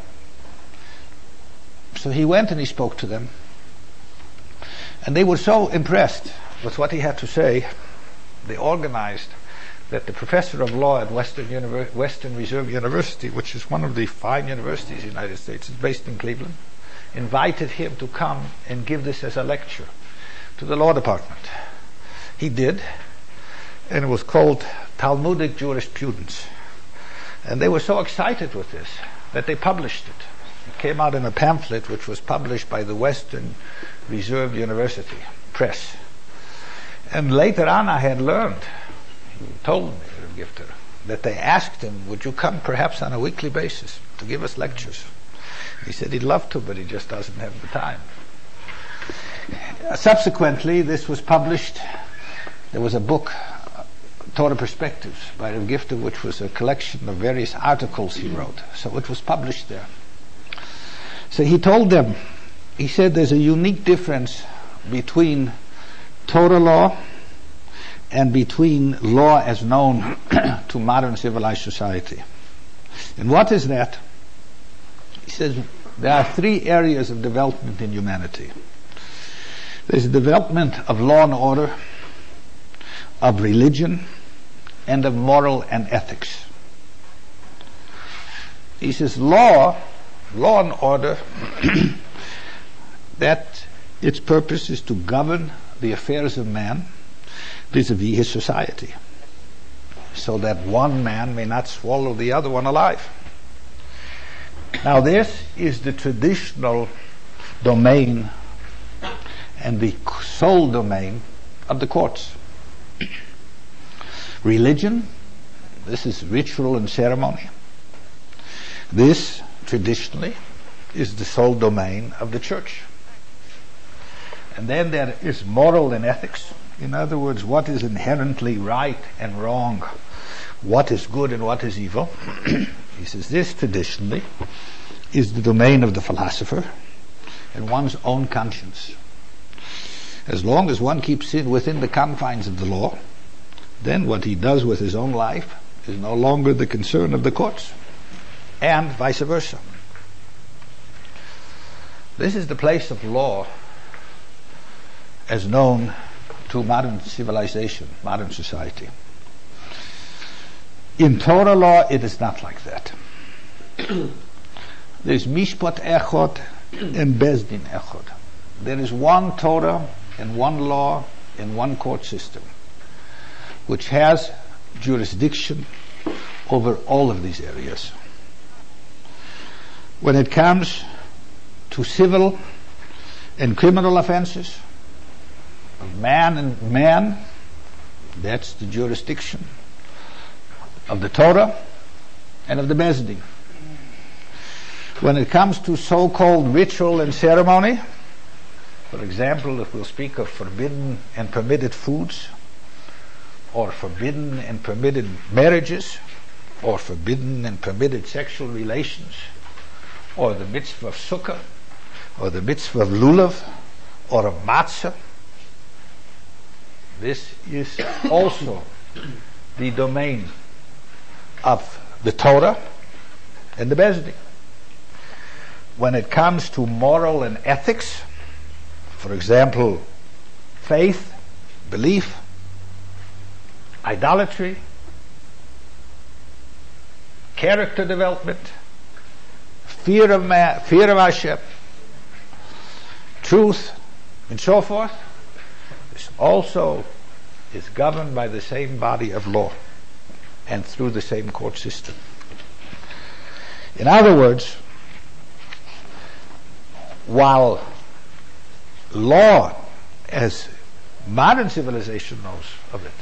So he went and he spoke to them. And they were so impressed with what he had to say, they organized that the professor of law at Western, Univer- Western Reserve University, which is one of the fine universities in the United States, it's based in Cleveland, invited him to come and give this as a lecture to the law department. He did, and it was called Talmudic Jurisprudence. And they were so excited with this that they published it. It came out in a pamphlet which was published by the Western Reserve University Press. And later on I had learned, he told me, Rav Gifter, that they asked him, would you come perhaps on a weekly basis to give us lectures? He said he'd love to, but he just doesn't have the time. Uh, subsequently, this was published. There was a book, uh, Torah Perspectives, by Rav Gifter, which was a collection of various articles he wrote. So it was published there. So he told them, he said there's a unique difference between Torah law and between law as known to modern civilized society. And what is that? He says there are three areas of development in humanity. There's the development of law and order, of religion, and of moral and ethics. He says law, law and order, that its purpose is to govern the affairs of man vis-a-vis his society, so that one man may not swallow the other one alive. Now this is the traditional domain and the sole domain of the courts. Religion, this is ritual and ceremony. This, traditionally, is the sole domain of the church. And then there is moral and ethics. In other words, what is inherently right and wrong, what is good and what is evil. He says this traditionally is the domain of the philosopher and one's own conscience. As long as one keeps it within the confines of the law, then what he does with his own life is no longer the concern of the courts, and vice versa. This is the place of law as known to modern civilization, modern society. In Torah law, it is not like that. There's Mishpat Echad and Bezdin Echad. There is one Torah and one law and one court system, which has jurisdiction over all of these areas. When it comes to civil and criminal offenses, of man and man. That's the jurisdiction of the Torah and of the Beis Din. When it comes to so-called ritual and ceremony, for example, if we'll speak of forbidden and permitted foods, or forbidden and permitted marriages, or forbidden and permitted sexual relations, or the mitzvah of sukkah, or the mitzvah of lulav, or of matzah, this is also the domain of the Torah and the Beis Din. When it comes to moral and ethics, for example, faith, belief, idolatry, character development, fear of man, fear of Hashem, truth, and so forth, this also is governed by the same body of law and through the same court system. In other words, while law, as modern civilization knows of it,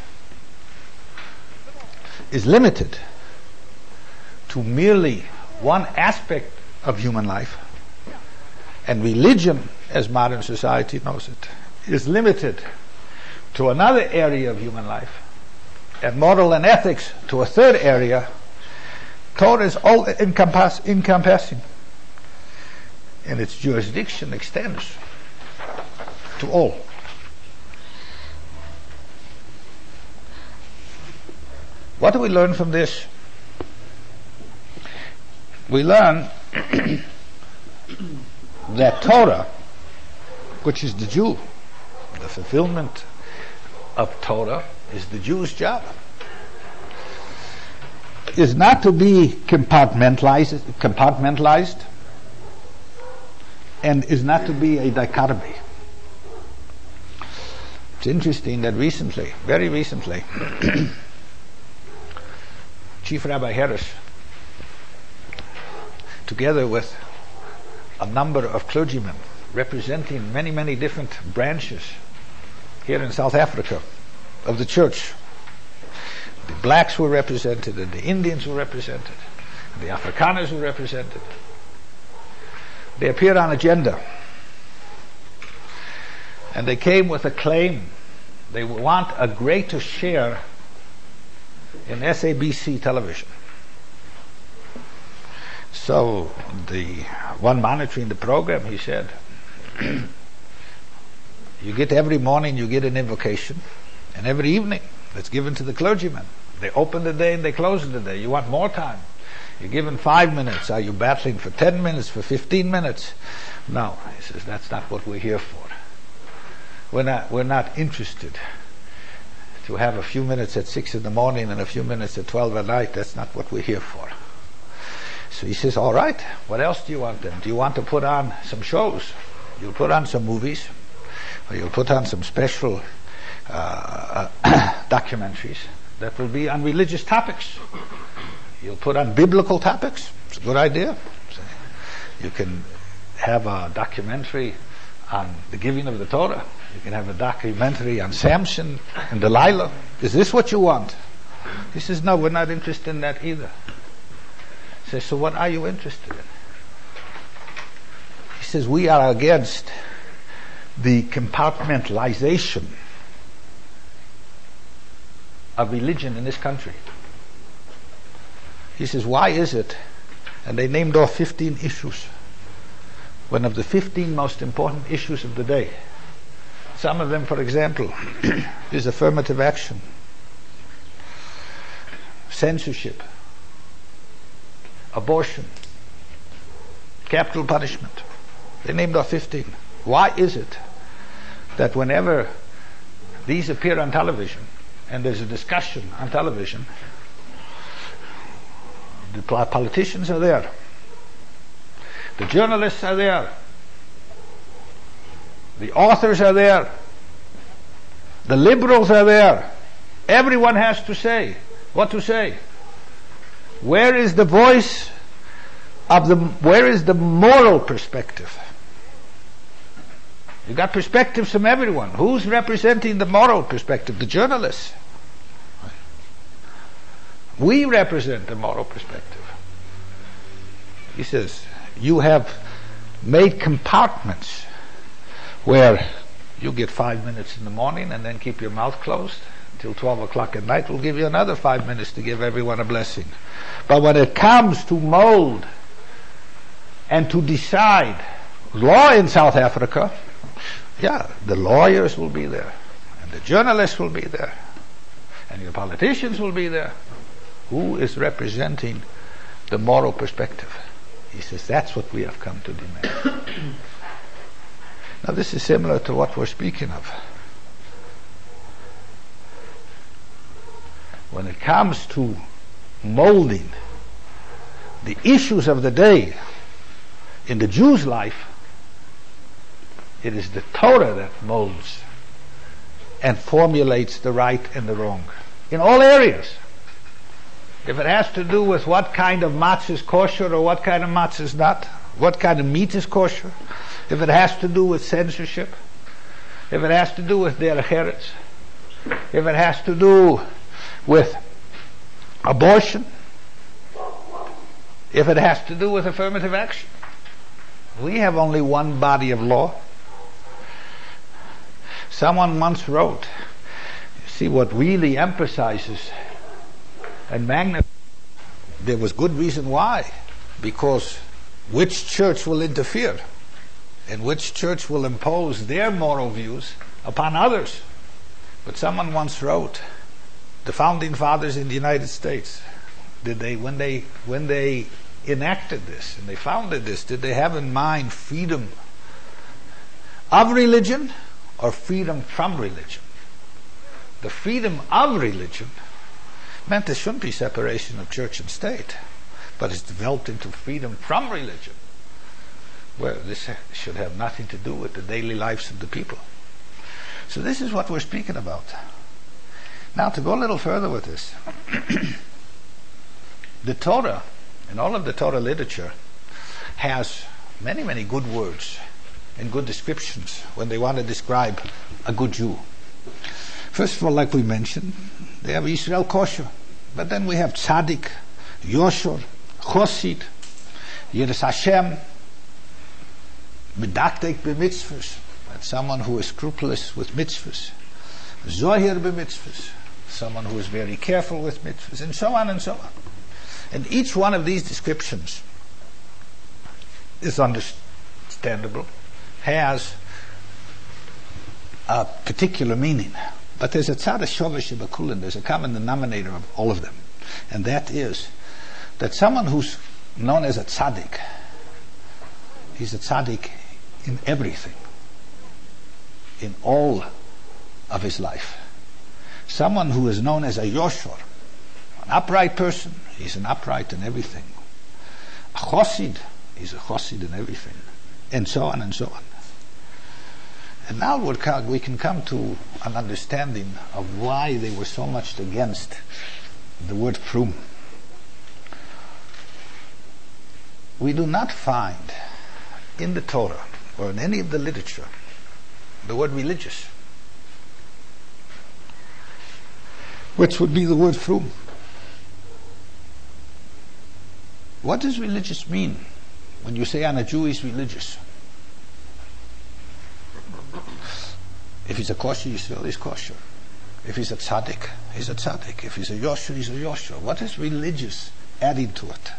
is limited to merely one aspect of human life, and religion, as modern society knows it, is limited to another area of human life, and moral and ethics to a third area, Torah is all encompass, encompassing, and its jurisdiction extends to all. What do we learn from this? We learn that Torah, which is the Jew, the fulfillment of Torah is the Jew's job, is not to be compartmentalized, compartmentalized and is not to be a dichotomy. It's interesting that recently, very recently, Chief Rabbi Harris, together with a number of clergymen representing many, many different branches here in South Africa of the church. The blacks were represented, and the Indians were represented, and the Afrikaners were represented. They appeared on agenda, and they came with a claim. They want a greater share in S A B C television. So the one monitoring the program, he said, you get every morning, you get an invocation, and every evening it's given to the clergyman. They open the day and they close the day. You want more time. You're given five minutes. Are you battling for ten minutes, for fifteen minutes? No, he says, that's not what we're here for. We're not, we're not interested to have a few minutes at six in the morning and a few minutes at twelve at night. That's not what we're here for. So he says, all right, what else do you want then? Do you want to put on some shows? You'll put on some movies, or you'll put on some special uh, documentaries that will be on religious topics. You'll put on biblical topics. It's a good idea. You can have a documentary on the giving of the Torah. You can have a documentary on Samson and Delilah. Is this what you want? He says, no, we're not interested in that either. He says, so what are you interested in? He says, we are against the compartmentalization of religion in this country. He says, why is it? And they named off fifteen issues. One of the fifteen most important issues of the day. Some of them, for example, is affirmative action, censorship, abortion, capital punishment. They named off fifteen. Why is it that whenever these appear on television and there's a discussion on television, the politicians are there, the journalists are there, the authors are there, the liberals are there, everyone has to say what to say? Where is the voice of the, where is the moral perspective? You got perspectives from everyone. Who's representing the moral perspective? The journalists. We represent the moral perspective. He says, you have made compartments where you get five minutes in the morning and then keep your mouth closed until twelve o'clock at night. We'll give you another five minutes to give everyone a blessing. But when it comes to mold and to decide law in South Africa, yeah, the lawyers will be there, and the journalists will be there, and your politicians will be there. Who is representing the moral perspective? He says, that's what we have come to demand. Now this is similar to what we're speaking of. When it comes to molding the issues of the day in the Jew's life, it is the Torah that molds and formulates the right and the wrong in all areas. If it has to do with what kind of matzah is kosher or what kind of matzah is not, what kind of meat is kosher, if it has to do with censorship, if it has to do with derech eretz, if it has to do with abortion, if it has to do with affirmative action, we have only one body of law. Someone once wrote, you see, what really emphasizes and magnifies, there was good reason why, because which church will interfere and which church will impose their moral views upon others. But someone once wrote, the founding fathers in the United States, did they, when they when they enacted this and they founded this, did they have in mind freedom of religion or freedom from religion? The freedom of religion meant there shouldn't be separation of church and state, but it's developed into freedom from religion, where this should have nothing to do with the daily lives of the people. So this is what we're speaking about. Now, to go a little further with this, the Torah, and all of the Torah literature, has many, many good words and good descriptions when they want to describe a good Jew. First of all, like we mentioned, they have Israel kosher, but then we have tzaddik, yosher, chosid, yiras Hashem, medaktek b'mitzvahs, that's someone who is scrupulous with mitzvahs, zohir b'mitzvahs, someone who is very careful with mitzvahs, and so on and so on. And each one of these descriptions is understandable, has a particular meaning. But there's a tzad shovesh b'kulin, there's a common denominator of all of them. And that is that someone who's known as a tzaddik, he's a tzaddik in everything, in all of his life. Someone who is known as a yosher, an upright person, he's an upright in everything. A chosid, he's a chosid in everything. And so on and so on. And now we can come to an understanding of why they were so much against the word frum. We do not find in the Torah or in any of the literature the word religious, which would be the word frum. What does religious mean when you say on a Jew is religious? If he's a kosher Yisrael, he's kosher. If he's a tzaddik, he's a tzaddik. If he's a yosher, he's a yosher. What is religious added to it?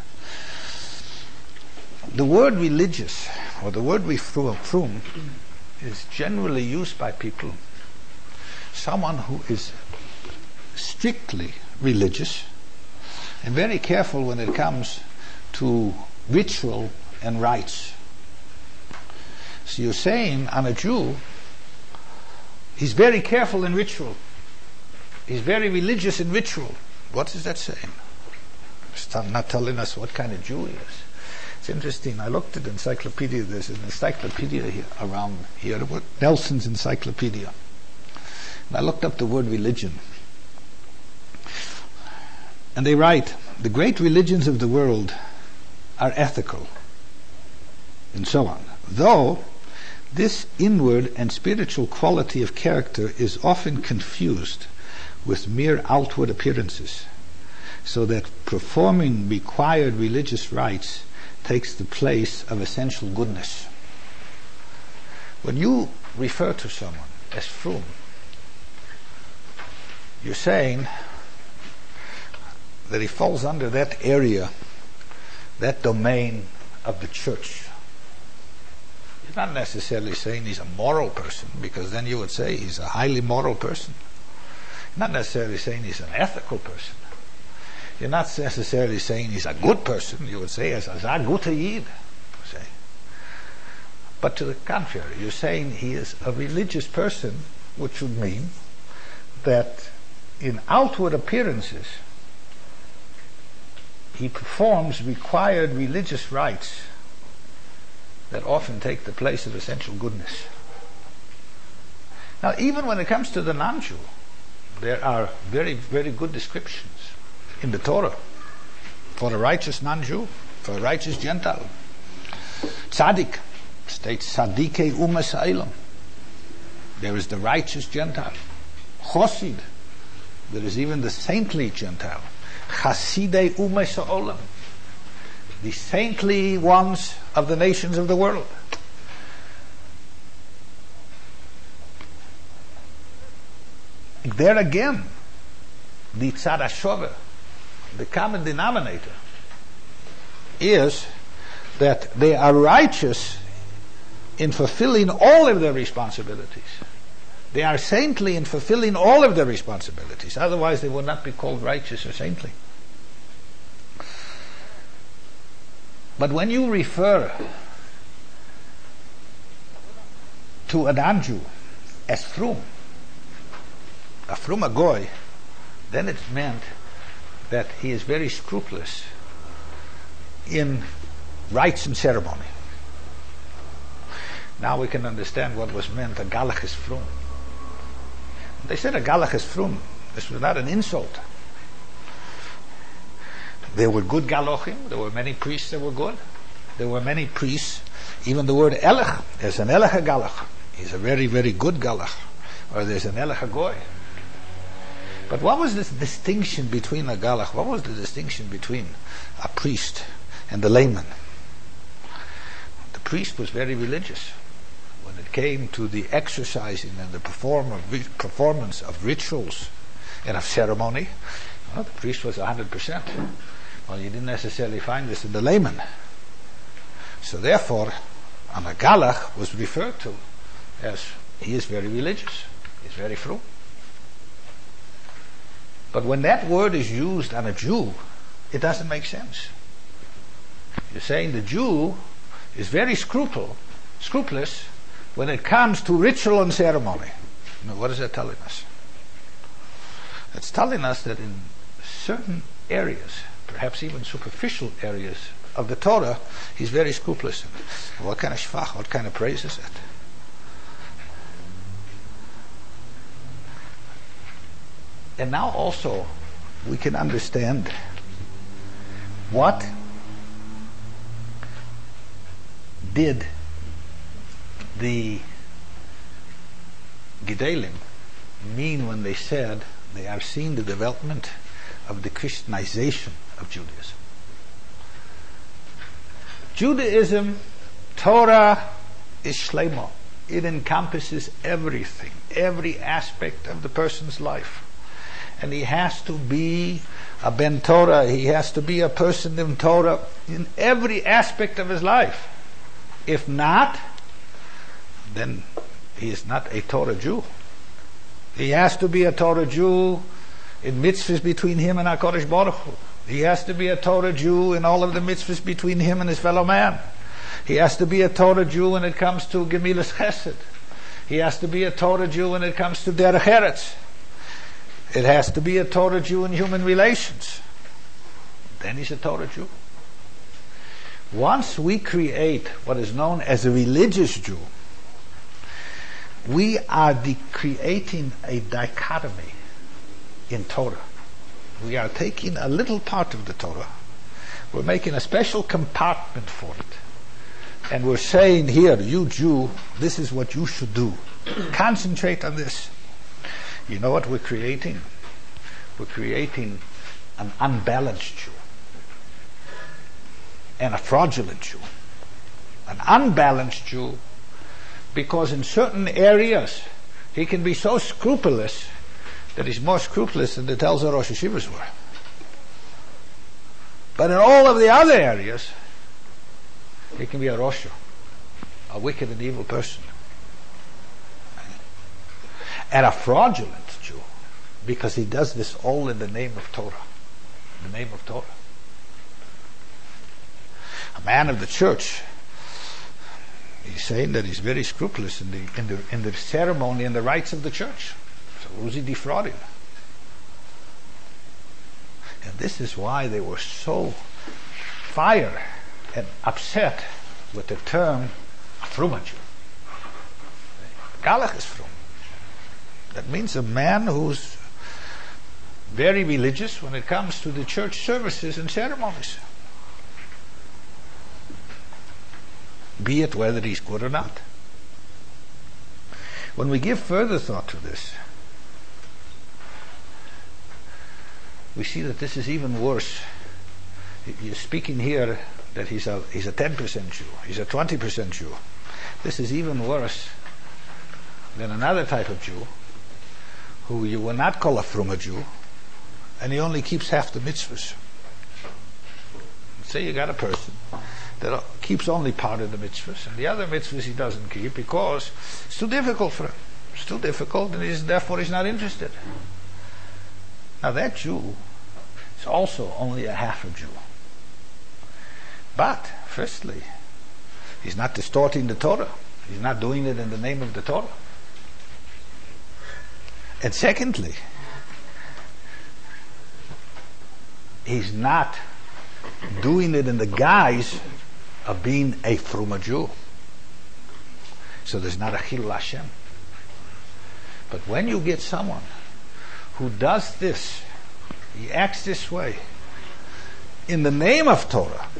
The word religious, or the word we frum, is generally used by people, someone who is strictly religious and very careful when it comes to ritual and rites. So you're saying on a Jew, he's very careful in ritual. He's very religious in ritual. What is that saying? It's not telling us what kind of Jew he is. It's interesting. I looked at the encyclopedia. There's an encyclopedia here around here, Nelson's Encyclopedia. And I looked up the word religion. And they write, the great religions of the world are ethical, and so on. Though This inward and spiritual quality of character is often confused with mere outward appearances, so that performing required religious rites takes the place of essential goodness. When you refer to someone as frum, you're saying that he falls under that area, that domain of the church. You're not necessarily saying he's a moral person, because then you would say he's a highly moral person. You're not necessarily saying he's an ethical person. You're not necessarily saying he's a good person. You would say as a gute Yid. Say. But to the contrary, you're saying he is a religious person, which would mean that in outward appearances he performs required religious rites that often take the place of essential goodness. Now, even when it comes to the non-Jew, there are very, very good descriptions in the Torah for a righteous non-Jew, for a righteous Gentile. Tzaddik states Tzadikei umas ha'olam. There is the righteous Gentile. Chosid, there is even the saintly Gentile. Chasidei umas ha'olam, the saintly ones of the nations of the world. There again, the tzad hashova, the common denominator, is that they are righteous in fulfilling all of their responsibilities. They are saintly in fulfilling all of their responsibilities. Otherwise they would not be called righteous or saintly. But when you refer to a non-Jew as frum, a frum a goy, then it's meant that he is very scrupulous in rites and ceremony. Now we can understand what was meant a galach is frum. They said a galach is frum. This was not an insult. There were good galochim. There were many priests that were good. There were many priests. Even the word elech, there's an elech galach. He's a very, very good galach. Or there's an elech goy. But what was this distinction between a galach? What was the distinction between a priest and the layman? The priest was very religious. When it came to the exercising and the perform of, performance of rituals and of ceremony, well, the priest was one hundred percent. Well, you didn't necessarily find this in the layman. So therefore, a galach was referred to as he is very religious, he's very frum. But when that word is used on a Jew, it doesn't make sense. You're saying the Jew is very scruple, scrupulous when it comes to ritual and ceremony. Now, what is that telling us? It's telling us that in certain areas, perhaps even superficial areas of the Torah, he's very scrupulous. What kind of shvach, what kind of praise is it? And now also we can understand what did the Gedalim mean when they said they are seeing the development of the Christianization of Judaism. Judaism, Torah is shleimo. It encompasses everything, every aspect of the person's life. And he has to be a ben Torah, he has to be a person in Torah in every aspect of his life. If not, then he is not a Torah Jew. He has to be a Torah Jew in mitzvahs between him and HaKadosh Baruch Hu. He has to be a Torah Jew in all of the mitzvahs between him and his fellow man. He has to be a Torah Jew when it comes to Gemilas Chesed. He has to be a Torah Jew when it comes to Derech Eretz. It has to be a Torah Jew in human relations. Then he's a Torah Jew. Once we create what is known as a religious Jew, we are de- creating a dichotomy in Torah. We are taking a little part of the Torah, we're making a special compartment for it, And we're saying here, you Jew, this is what you should do. Concentrate on this. You know what we're creating? We're creating an unbalanced Jew and a fraudulent Jew. An unbalanced Jew, because in certain areas he can be so scrupulous that he's more scrupulous than the Telzer Rosh Yeshivas were. But in all of the other areas, he can be a Rosha, a wicked and evil person. And a fraudulent Jew, because he does this all in the name of Torah. In the name of Torah. A man of the church, he's saying that he's very scrupulous in the in the in the ceremony and the rites of the church. So who's he defrauding? And this is why they were so fired and upset with the term Fruma Jew. Galach is frum. That means a man who's very religious when it comes to the church services and ceremonies. Be it whether he's good or not. When we give further thought to this, we see that this is even worse. You're speaking here that he's a he's a ten percent Jew, he's a twenty percent Jew. This is even worse than another type of Jew who you will not call a Fruma Jew, and he only keeps half the mitzvahs. Say you got a person that keeps only part of the mitzvahs, and the other mitzvahs he doesn't keep because it's too difficult for him. It's too difficult, and he's, therefore he's not interested. Now that Jew is also only a half a Jew. But, firstly, he's not distorting the Torah. He's not doing it in the name of the Torah. And secondly, he's not doing it in the guise of being a Fruma Jew. So there's not a Chilul Hashem. But when you get someone who does this, he acts this way, in the name of Torah,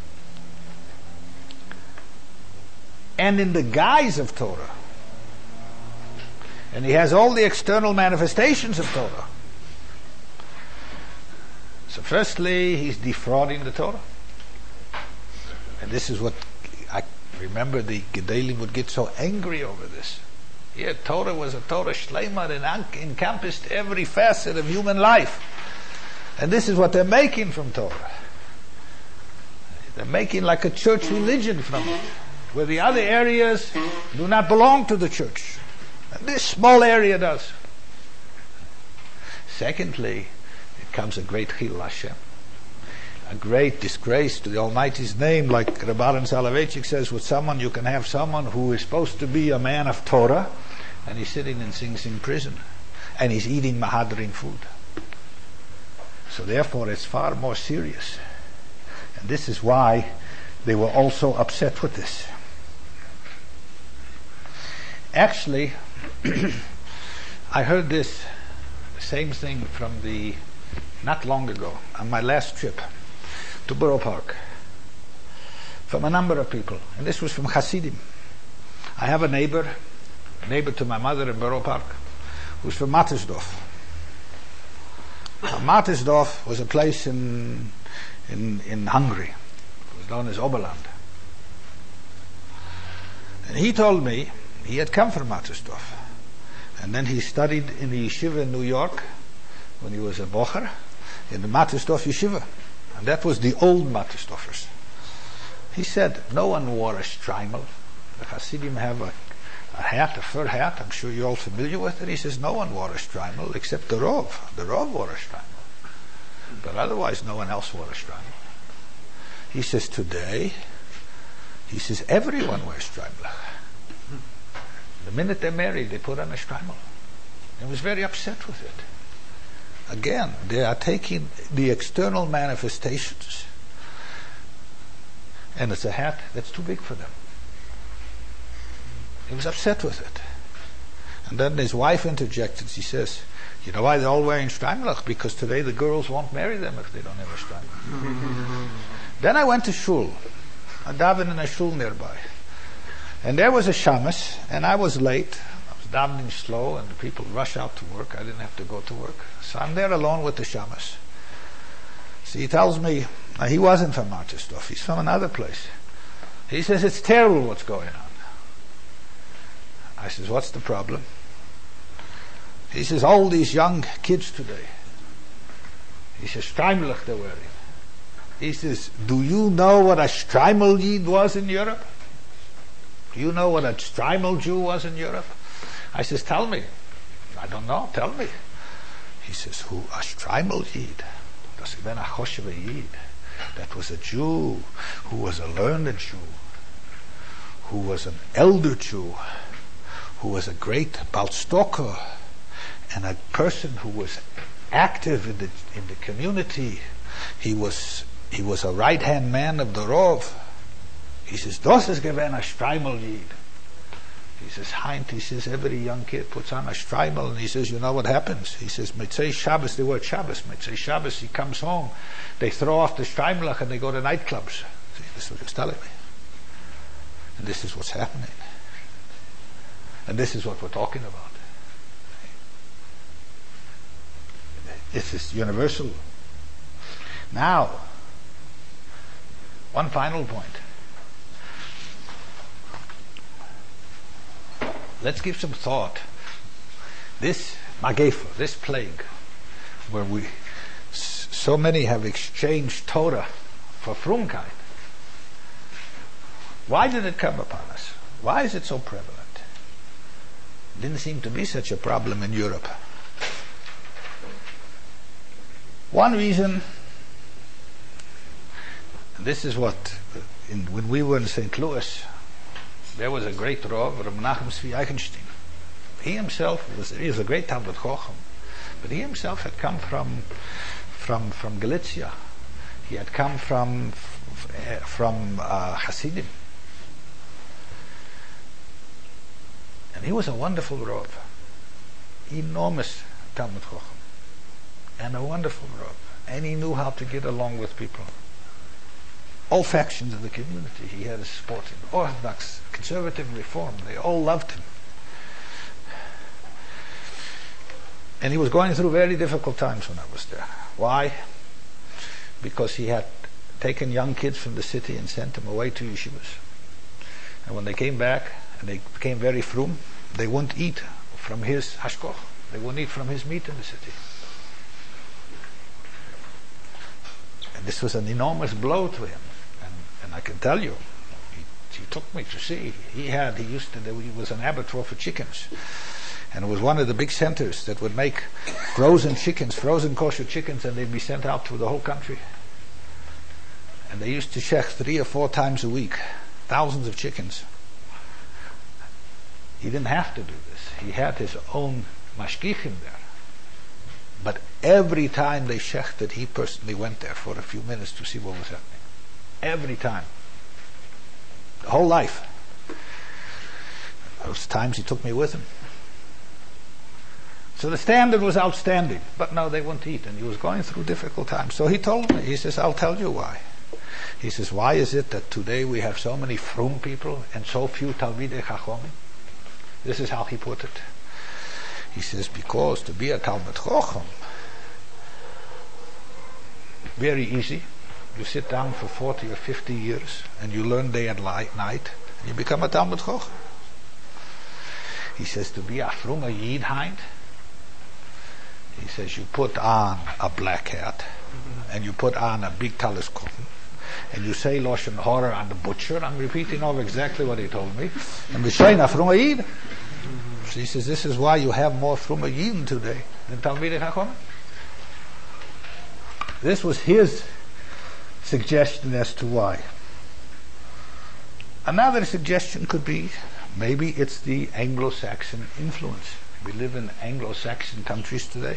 and in the guise of Torah, and he has all the external manifestations of Torah. So firstly, he's defrauding the Torah. And this is what I remember the Gedalim would get so angry over this. Yeah, Torah was a Torah shleima and encompassed every facet of human life. And this is what they're making from Torah. They're making like a church religion from it, where the other areas do not belong to the church. And this small area does. Secondly, it comes a great Chilul Hashem, a great disgrace to the Almighty's name, like Rabban Soloveitchik says, with someone you can have someone who is supposed to be a man of Torah, and he's sitting in Sing Sing prison, and he's eating Mahadrin food. So therefore it's far more serious. And this is why they were also upset with this. Actually, I heard this same thing from the, not long ago, on my last trip to Borough Park, from a number of people, and this was from Hasidim. I have a neighbor, a neighbor to my mother in Borough Park, who's from Mattersdorf. Mattersdorf was a place in in in Hungary. It was known as Oberland. And he told me he had come from Mattersdorf, and then he studied in the yeshiva in New York when he was a bocher, in the Mattersdorf yeshiva, and that was the old Mattersdorfers. He said no one wore a shtreimel. The Hasidim have a, a hat, a fur hat. I'm sure you're all familiar with it. He says no one wore a shtreimel except the Rov. The Rov wore a shtreimel, but otherwise no one else wore a shtreimel. He says today, he says everyone wears shtreimel. The minute they're married, they put on a shtreimel. He was very upset with it. Again, they are taking the external manifestations, and it's a hat that's too big for them. He was upset with it. And then his wife interjected. She says, you know why they're all wearing shtreimel? Because today the girls won't marry them if they don't have a shtreimel. Then I went to shul. I davened in a shul nearby. And there was a shamus, and I was late. I was davening slow, and the people rush out to work. I didn't have to go to work. So I'm there alone with the shamus. So he tells me, now he wasn't from Archestov, he's from another place. He says, it's terrible what's going on. I says, what's the problem? He says, all these young kids today. He says, Streimelach they're wearing. He says, do you know what a Streimel Yid was in Europe? Do you know what a Streimel Jew was in Europe? I says, tell me. I don't know, tell me. He says, who a Streimel Yid? Das war a Choshev Yid. That was a Jew who was a learned Jew, who was an elder Jew, who was a great Balstoker, and a person who was active in the in the community. He was he was a right hand man of the Rov. He says, "Das is gewesen a Streimel Yid." He says, "Heint," he says, every young kid puts on a Streimel, and he says, "You know what happens?" He says, "Mitzvah Shabbos, the word Shabbos, Mitzvah Shabbos, he comes home, they throw off the Streimelach and they go to nightclubs." See, this is what he's telling me, and this is what's happening, and this is what we're talking about. This is universal. Now, one final point. Let's give some thought. This Magefa, this plague, where we so many have exchanged Torah for Frumkeit. Why did it come upon us? Why is it so prevalent? It didn't seem to be such a problem in Europe. One reason, and this is what, in, when we were in Saint Louis, there was a great Rav, Rav Menachem Tzvi Eichenstein. He himself was, he was a great Talmud Chacham, but he himself had come from from from Galicia. He had come from from uh, Hasidim, and he was a wonderful Rav, enormous Talmud Chacham, and a wonderful Rav, and he knew how to get along with people. All factions of the community he had a support in. Orthodox, conservative, reform, they all loved him. And he was going through very difficult times when I was there. Why? Because he had taken young kids from the city and sent them away to yeshivas. And when they came back, and they became very frum, they wouldn't eat from his hashkoch. They wouldn't eat from his meat in the city. And this was an enormous blow to him. I can tell you, he, he took me to see. He had, he used to, he was an abattoir for chickens. And it was one of the big centers that would make frozen chickens, frozen kosher chickens, and they'd be sent out to the whole country. And they used to shech three or four times a week, thousands of chickens. He didn't have to do this. He had his own mashgichim there. But every time they shechted, he personally went there for a few minutes to see what was happening. Every time. The whole life. Those times he took me with him. So the standard was outstanding. But no, they wouldn't eat. And he was going through difficult times. So he told me, he says, I'll tell you why. He says, why is it that today we have so many frum people and so few Talmidei Chachomim? This is how he put it. He says, because to be a Talmid Chacham, very easy. You sit down for forty or fifty years and you learn day and light, night, and you become a Talmud Chacham. He says to be a Fruma Yid Hind, he says you put on a black hat mm-hmm. and you put on a big talis cotton and you say Lashon Hara on the butcher. I'm repeating over exactly what he told me. And we say a Fruma Yid. Mm-hmm. So he says this is why you have more Fruma Yid today than Talmidei Chacham. This was his suggestion as to why. Another suggestion could be maybe it's the Anglo-Saxon influence. We live in Anglo-Saxon countries today.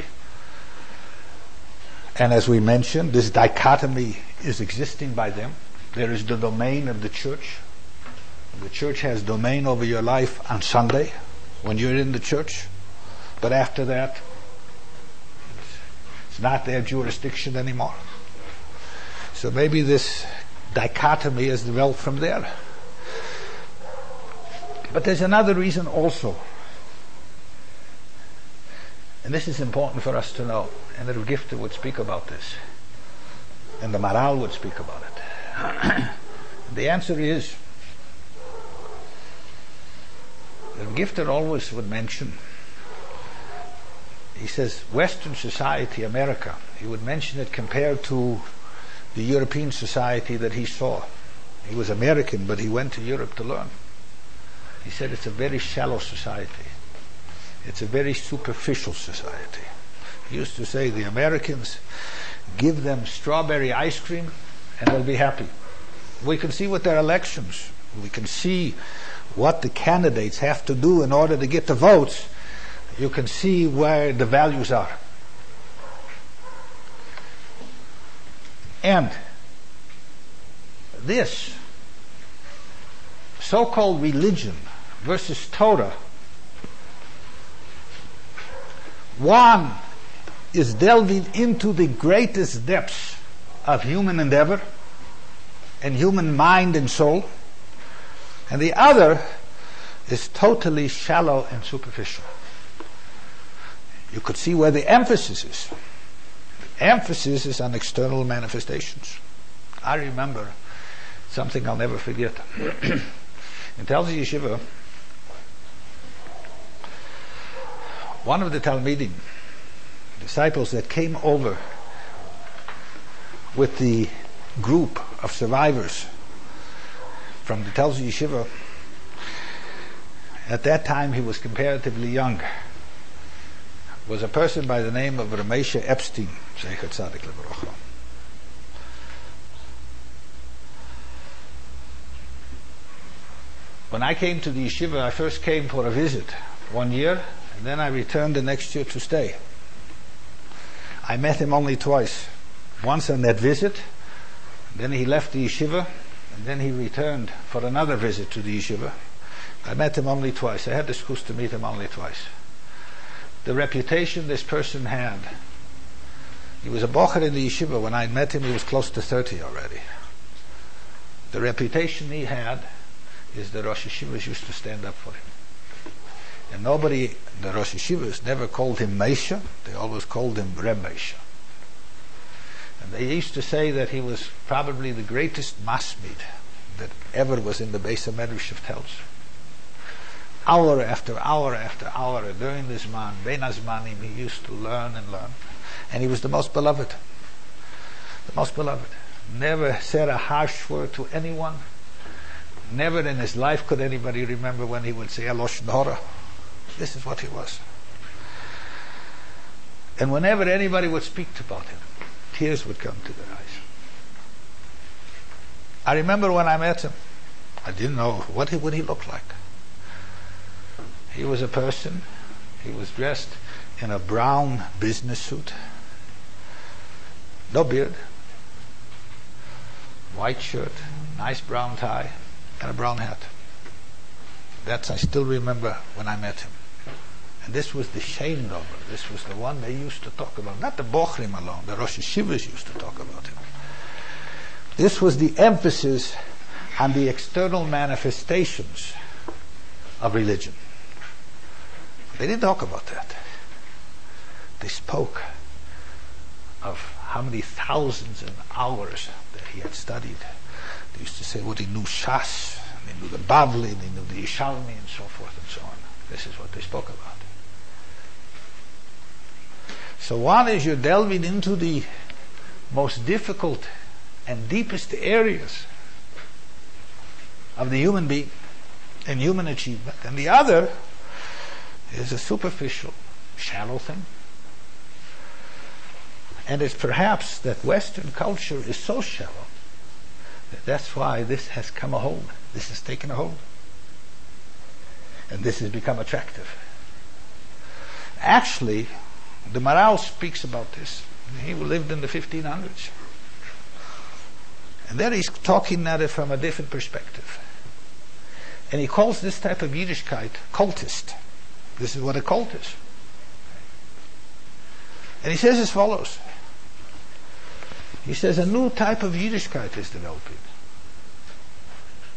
And as we mentioned, this dichotomy is existing by them. There is the domain of the church. The church has domain over your life on Sunday when you're in the church. But after that, it's not their jurisdiction anymore. So maybe this dichotomy has developed from there. But there's another reason also. And this is important for us to know. And the Gifter would speak about this. And the Maral would speak about it. The answer is, the Gifter always would mention, he says, Western society, America, he would mention it compared to the European society that he saw. He was American, but he went to Europe to learn. He said it's a very shallow society. It's a very superficial society. He used to say the Americans, give them strawberry ice cream and they'll be happy. We can see with their elections, we can see what the candidates have to do in order to get the votes. You can see where the values are. And this so-called religion versus Torah, one is delving into the greatest depths of human endeavor and human mind and soul, and the other is totally shallow and superficial. You could see where the emphasis is. The emphasis is on external manifestations. I remember something I'll never forget. In Telz Yeshiva, one of the Talmidim, disciples that came over with the group of survivors from the Telz Yeshiva, at that time he was comparatively young, was a person by the name of Ramesha Epstein, Zecher Tzadik Lebracha. When I came to the yeshiva, I first came for a visit one year, and then I returned the next year to stay. I met him only twice. Once on that visit, then he left the yeshiva, and then he returned for another visit to the yeshiva. I met him only twice. I had the schus to meet him only twice. The reputation this person had, he was a bocher in the yeshiva. When I met him, he was close to thirty already. The reputation he had is the Rosh Yeshivas used to stand up for him. And nobody, the Rosh Yeshivas, never called him Meisha. They always called him Reb Meisha. And they used to say that he was probably the greatest masmid that ever was in the Beis HaMedrash of Telz. Hour after hour after hour during this man, Ben Azmanim, he used to learn and learn. And he was the most beloved. The most beloved. Never said a harsh word to anyone. Never in his life could anybody remember when he would say Alosh Nora. This is what he was. And whenever anybody would speak about him, tears would come to their eyes. I remember when I met him, I didn't know what he, would he look like. He was a person, he was dressed in a brown business suit, no beard, white shirt, nice brown tie, and a brown hat. That's, I still remember when I met him. And this was the Shein Dober. This was the one they used to talk about. Not the Bochrim alone, the Rosh Yeshivas used to talk about him. This was the emphasis on the external manifestations of religion. They didn't talk about that. They spoke of how many thousands of hours that he had studied. They used to say what he knew Shas, and he knew the Bavli, and he knew the Yishalmi, and so forth and so on. This is what they spoke about. So one is you're delving into the most difficult and deepest areas of the human being and human achievement, and the other is a superficial, shallow thing. And it's perhaps that Western culture is so shallow that that's why this has come a hold. This has taken a hold. And this has become attractive. Actually, the Maral speaks about this. He lived in the fifteen hundreds. And there he's talking at it from a different perspective. And he calls this type of Yiddishkeit cultist. This is what a cult is. And he says as follows. He says a new type of Yiddishkeit is developing.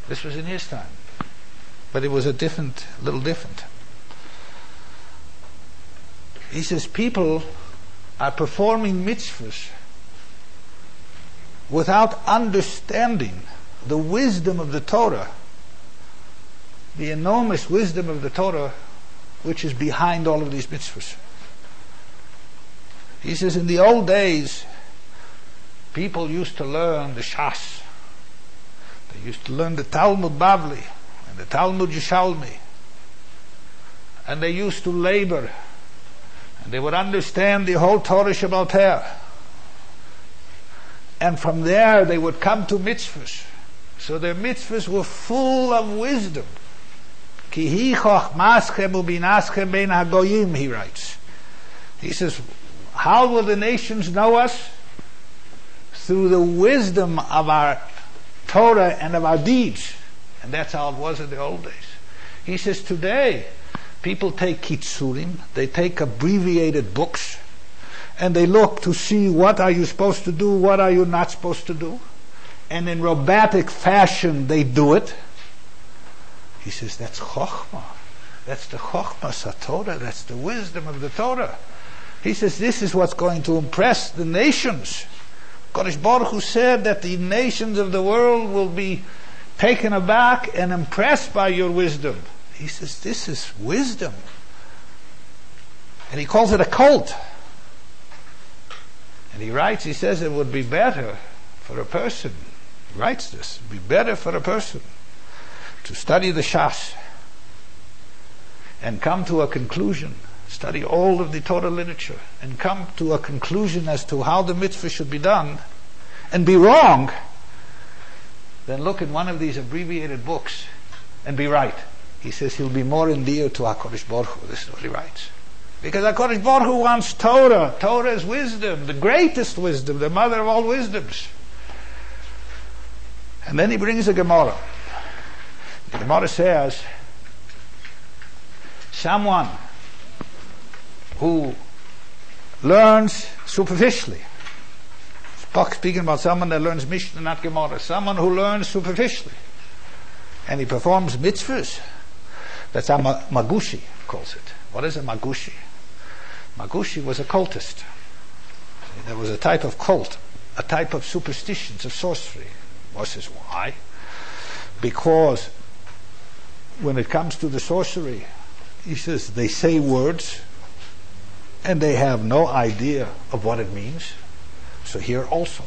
This was in his time. But it was a different, little different. He says people are performing mitzvahs without understanding the wisdom of the Torah, the enormous wisdom of the Torah which is behind all of these mitzvahs. He says in the old days, people used to learn the Shas. They used to learn the Talmud Bavli and the Talmud Yishalmi. And they used to labor. And they would understand the whole Torah Shebaal Peh. And from there they would come to mitzvahs. So their mitzvahs were full of wisdom. Ki hi chochmaschem ubinaschem bein hagoyim, he writes. He says, how will the nations know us? Through the wisdom of our Torah and of our deeds. And that's how it was in the old days. He says today, people take kitzurim, they take abbreviated books, and they look to see what are you supposed to do, what are you not supposed to do. And in robotic fashion, they do it. He says, that's chokhmah. That's the chokhmah of Torah. That's the wisdom of the Torah. He says, this is what's going to impress the nations. Kodesh Baruch Hu said that the nations of the world will be taken aback and impressed by your wisdom. He says, this is wisdom. And he calls it a cult. And he writes, he says it would be better for a person, he writes this, it would be better for a person to study the Shas and come to a conclusion, study all of the Torah literature and come to a conclusion as to how the mitzvah should be done and be wrong, then look at one of these abbreviated books and be right. He says he'll be more endeared to HaKadosh Baruch Hu. This is what he writes. Because HaKadosh Baruch Hu wants Torah. Torah is wisdom, the greatest wisdom, the mother of all wisdoms. And then he brings a Gemara. The Gemara says, someone who learns superficially, speaking about someone that learns Mishnah, not Gemara, someone who learns superficially, and he performs mitzvahs, that's a Magushi calls it. What is a Magushi? Magushi was a cultist. There was a type of cult, a type of superstitions, of sorcery. What says why? Because when it comes to the sorcery, he says they say words and they have no idea of what it means. So here also.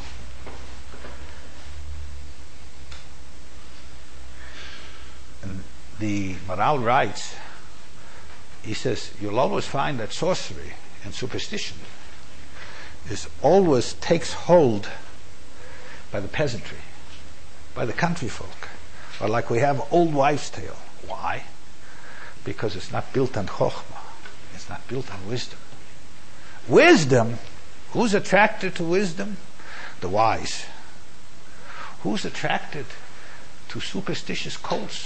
And the Maral writes, he says, you'll always find that sorcery and superstition is always takes hold by the peasantry, by the country folk, or like we have old wives' tale. Why? Because it's not built on chokhmah. It's not built on wisdom. Wisdom, who's attracted to wisdom? The wise. Who's attracted to superstitious cults?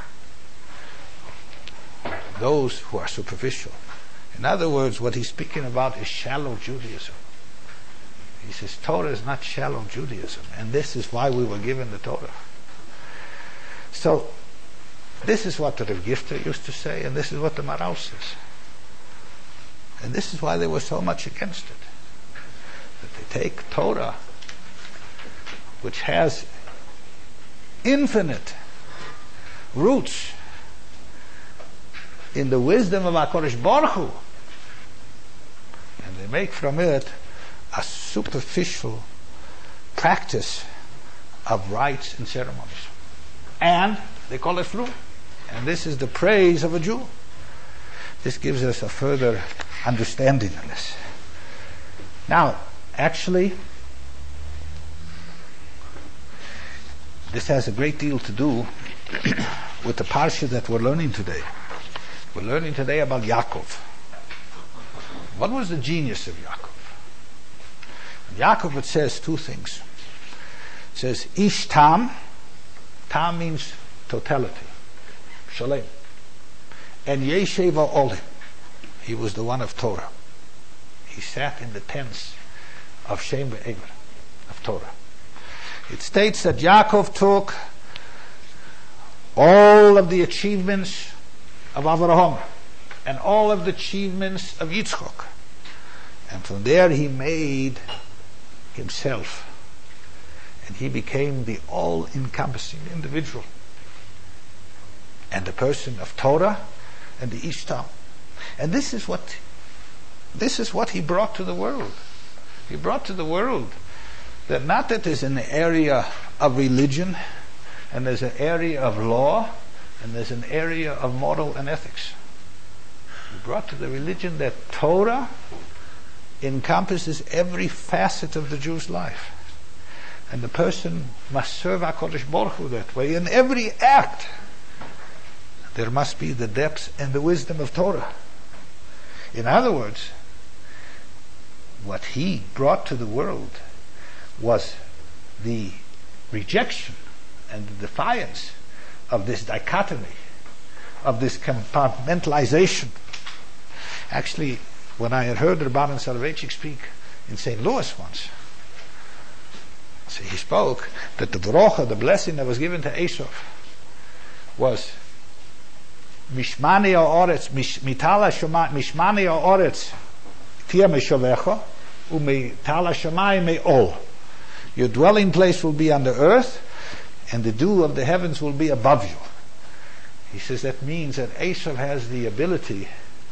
Those who are superficial. In other words, what he's speaking about is shallow Judaism. He says Torah is not shallow Judaism, and this is why we were given the Torah. So this is what the Rav Gifter used to say, and this is what the Maral says. And this is why they were so much against it. That they take Torah, which has infinite roots in the wisdom of HaKadosh Baruch Hu, and they make from it a superficial practice of rites and ceremonies. And they call it flu. And this is the praise of a Jew. This gives us a further understanding of this. Now, actually, this has a great deal to do with the parsha that we're learning today. We're learning today about Yaakov. What was the genius of Yaakov? In Yaakov, it says two things. It says, Ish Tam. Tam means totality. Shalem. And Yesheva Olim. He was the one of Torah. He sat in the tents of Shem ve'Ever, of Torah. It states that Yaakov took all of the achievements of Avraham and all of the achievements of Yitzchak. And from there he made himself. And he became the all-encompassing individual. And the person of Torah and the Ishtam. And this is what this is what he brought to the world. He brought to the world that not that there's an area of religion, and there's an area of law, and there's an area of moral and ethics. He brought to the religion that Torah encompasses every facet of the Jew's life. And the person must serve HaKadosh Baruch Hu that way. In every act, there must be the depth and the wisdom of Torah. In other words, what he brought to the world was the rejection and the defiance of this dichotomy, of this compartmentalization. Actually, when I had heard Rabbanan Soloveitchik speak in Saint Louis once, so he spoke that the bracha, the blessing that was given to Esav, was Mishmani ha'oretz, mitala shema, Mishmani ha'oretz tia meshovecha, u'mitala shamayim me'ol. Your dwelling place will be on the earth, and the dew of the heavens will be above you. He says that means that Esav has the ability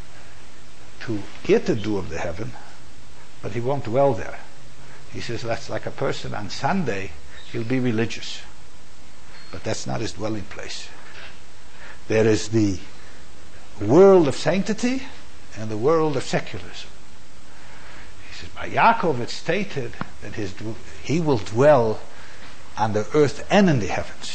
to get the dew of the heaven, but he won't dwell there. He says that's like a person on Sunday, he'll be religious, but that's not his dwelling place. There is the world of sanctity and the world of secularism. He says by Yaakov it's stated that his he will dwell on the earth and in the heavens.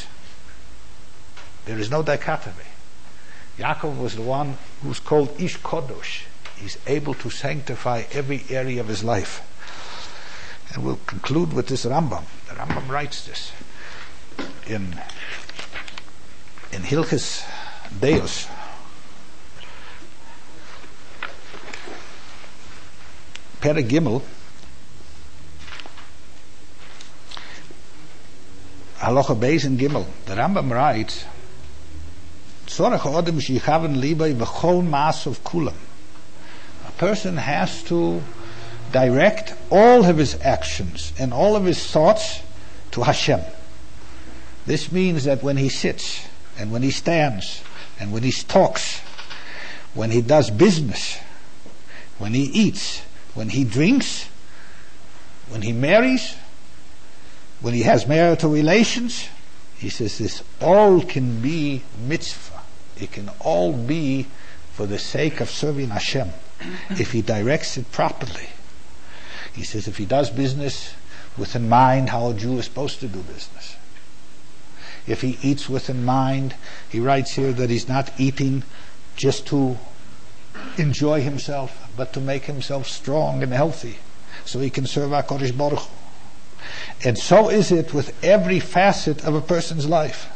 There is no dichotomy. Yaakov was the one who's called Ish Kodosh. He's able to sanctify every area of his life. And we'll conclude with this Rambam. The Rambam writes this in in Hilchos Deos. Perek Gimel, Halacha Beis and Gimel. The Rambam writes, Tzorech ha'odem sheyichaven libay v'chol ma'asav kulam. A person has to direct all of his actions and all of his thoughts to Hashem. This means that when he sits and when he stands and when he talks, when he does business, when he eats, when he drinks, when he marries, when he has marital relations, he says this all can be mitzvah. It can all be for the sake of serving Hashem if he directs it properly. He says if he does business with in mind how a Jew is supposed to do business. If he eats with in mind, he writes here that he's not eating just to enjoy himself, but to make himself strong and healthy so he can serve HaKadosh Baruch Hu. And so is it with every facet of a person's life.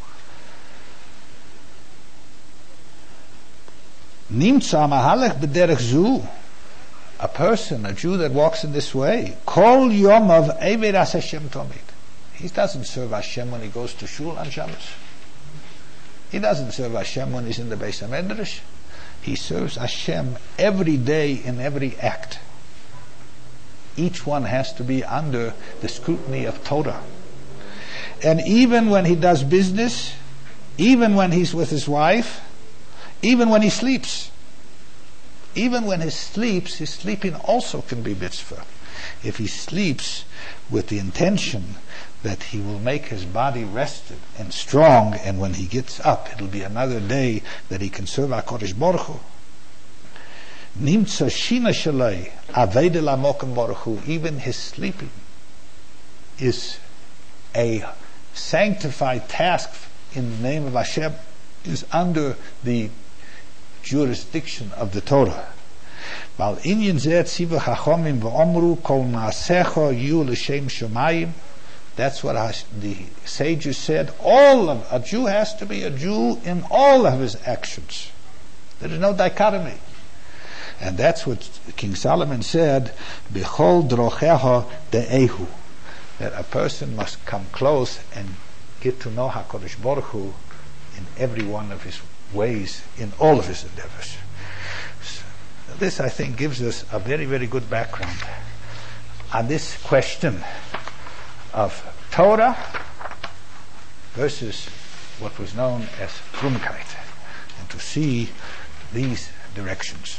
Nimtza mahalech b'derech zu. A person, a Jew that walks in this way, kol yom of Eivedas Hashem Tomid. He doesn't serve Hashem when he goes to shul on Shabbos. He doesn't serve Hashem when he's in the Beis HaMedrash. He serves Hashem every day in every act. Each one has to be under the scrutiny of Torah. And even when he does business, even when he's with his wife, even when he sleeps, even when he sleeps, his sleeping also can be mitzvah. If he sleeps with the intention that he will make his body rested and strong, and when he gets up, it'll be another day that he can serve HaKadosh Baruch Hu. Nimtza shina shalei aveda lamokem Baruch Hu. Even his sleeping is a sanctified task in the name of Hashem, is under the jurisdiction of the Torah. Bal inyan zeh tziva chachomim v'omru kol ma'asecha yu l'shem shamayim. That's what the sages said. All of a Jew has to be a Jew in all of his actions. There is no dichotomy. And that's what King Solomon said, B'chol drochecha de'ehu. That a person must come close and get to know HaKadosh Baruch Hu in every one of his ways, in all of his endeavors. So this, I think, gives us a very, very good background on this question of Torah versus what was known as Frumkeit, and to see these directions.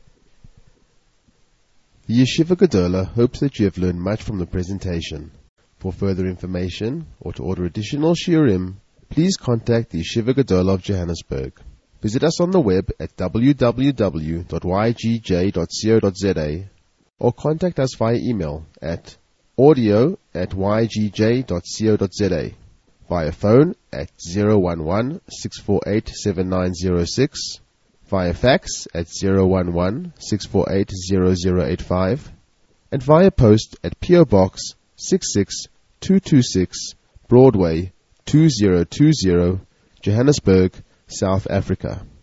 The Yeshiva Gedola hopes that you have learned much from the presentation. For further information or to order additional shiurim, please contact the Yeshiva Gedola of Johannesburg. Visit us on the web at w w w dot y g j dot co dot z a or contact us via email at audio at y g j dot co dot z a, via phone at zero one one, six four eight, seven nine zero six, via fax at zero one one, six four eight, zero zero eight five, and via post at P O Box six six two two six, Broadway two zero two zero, Johannesburg, South Africa.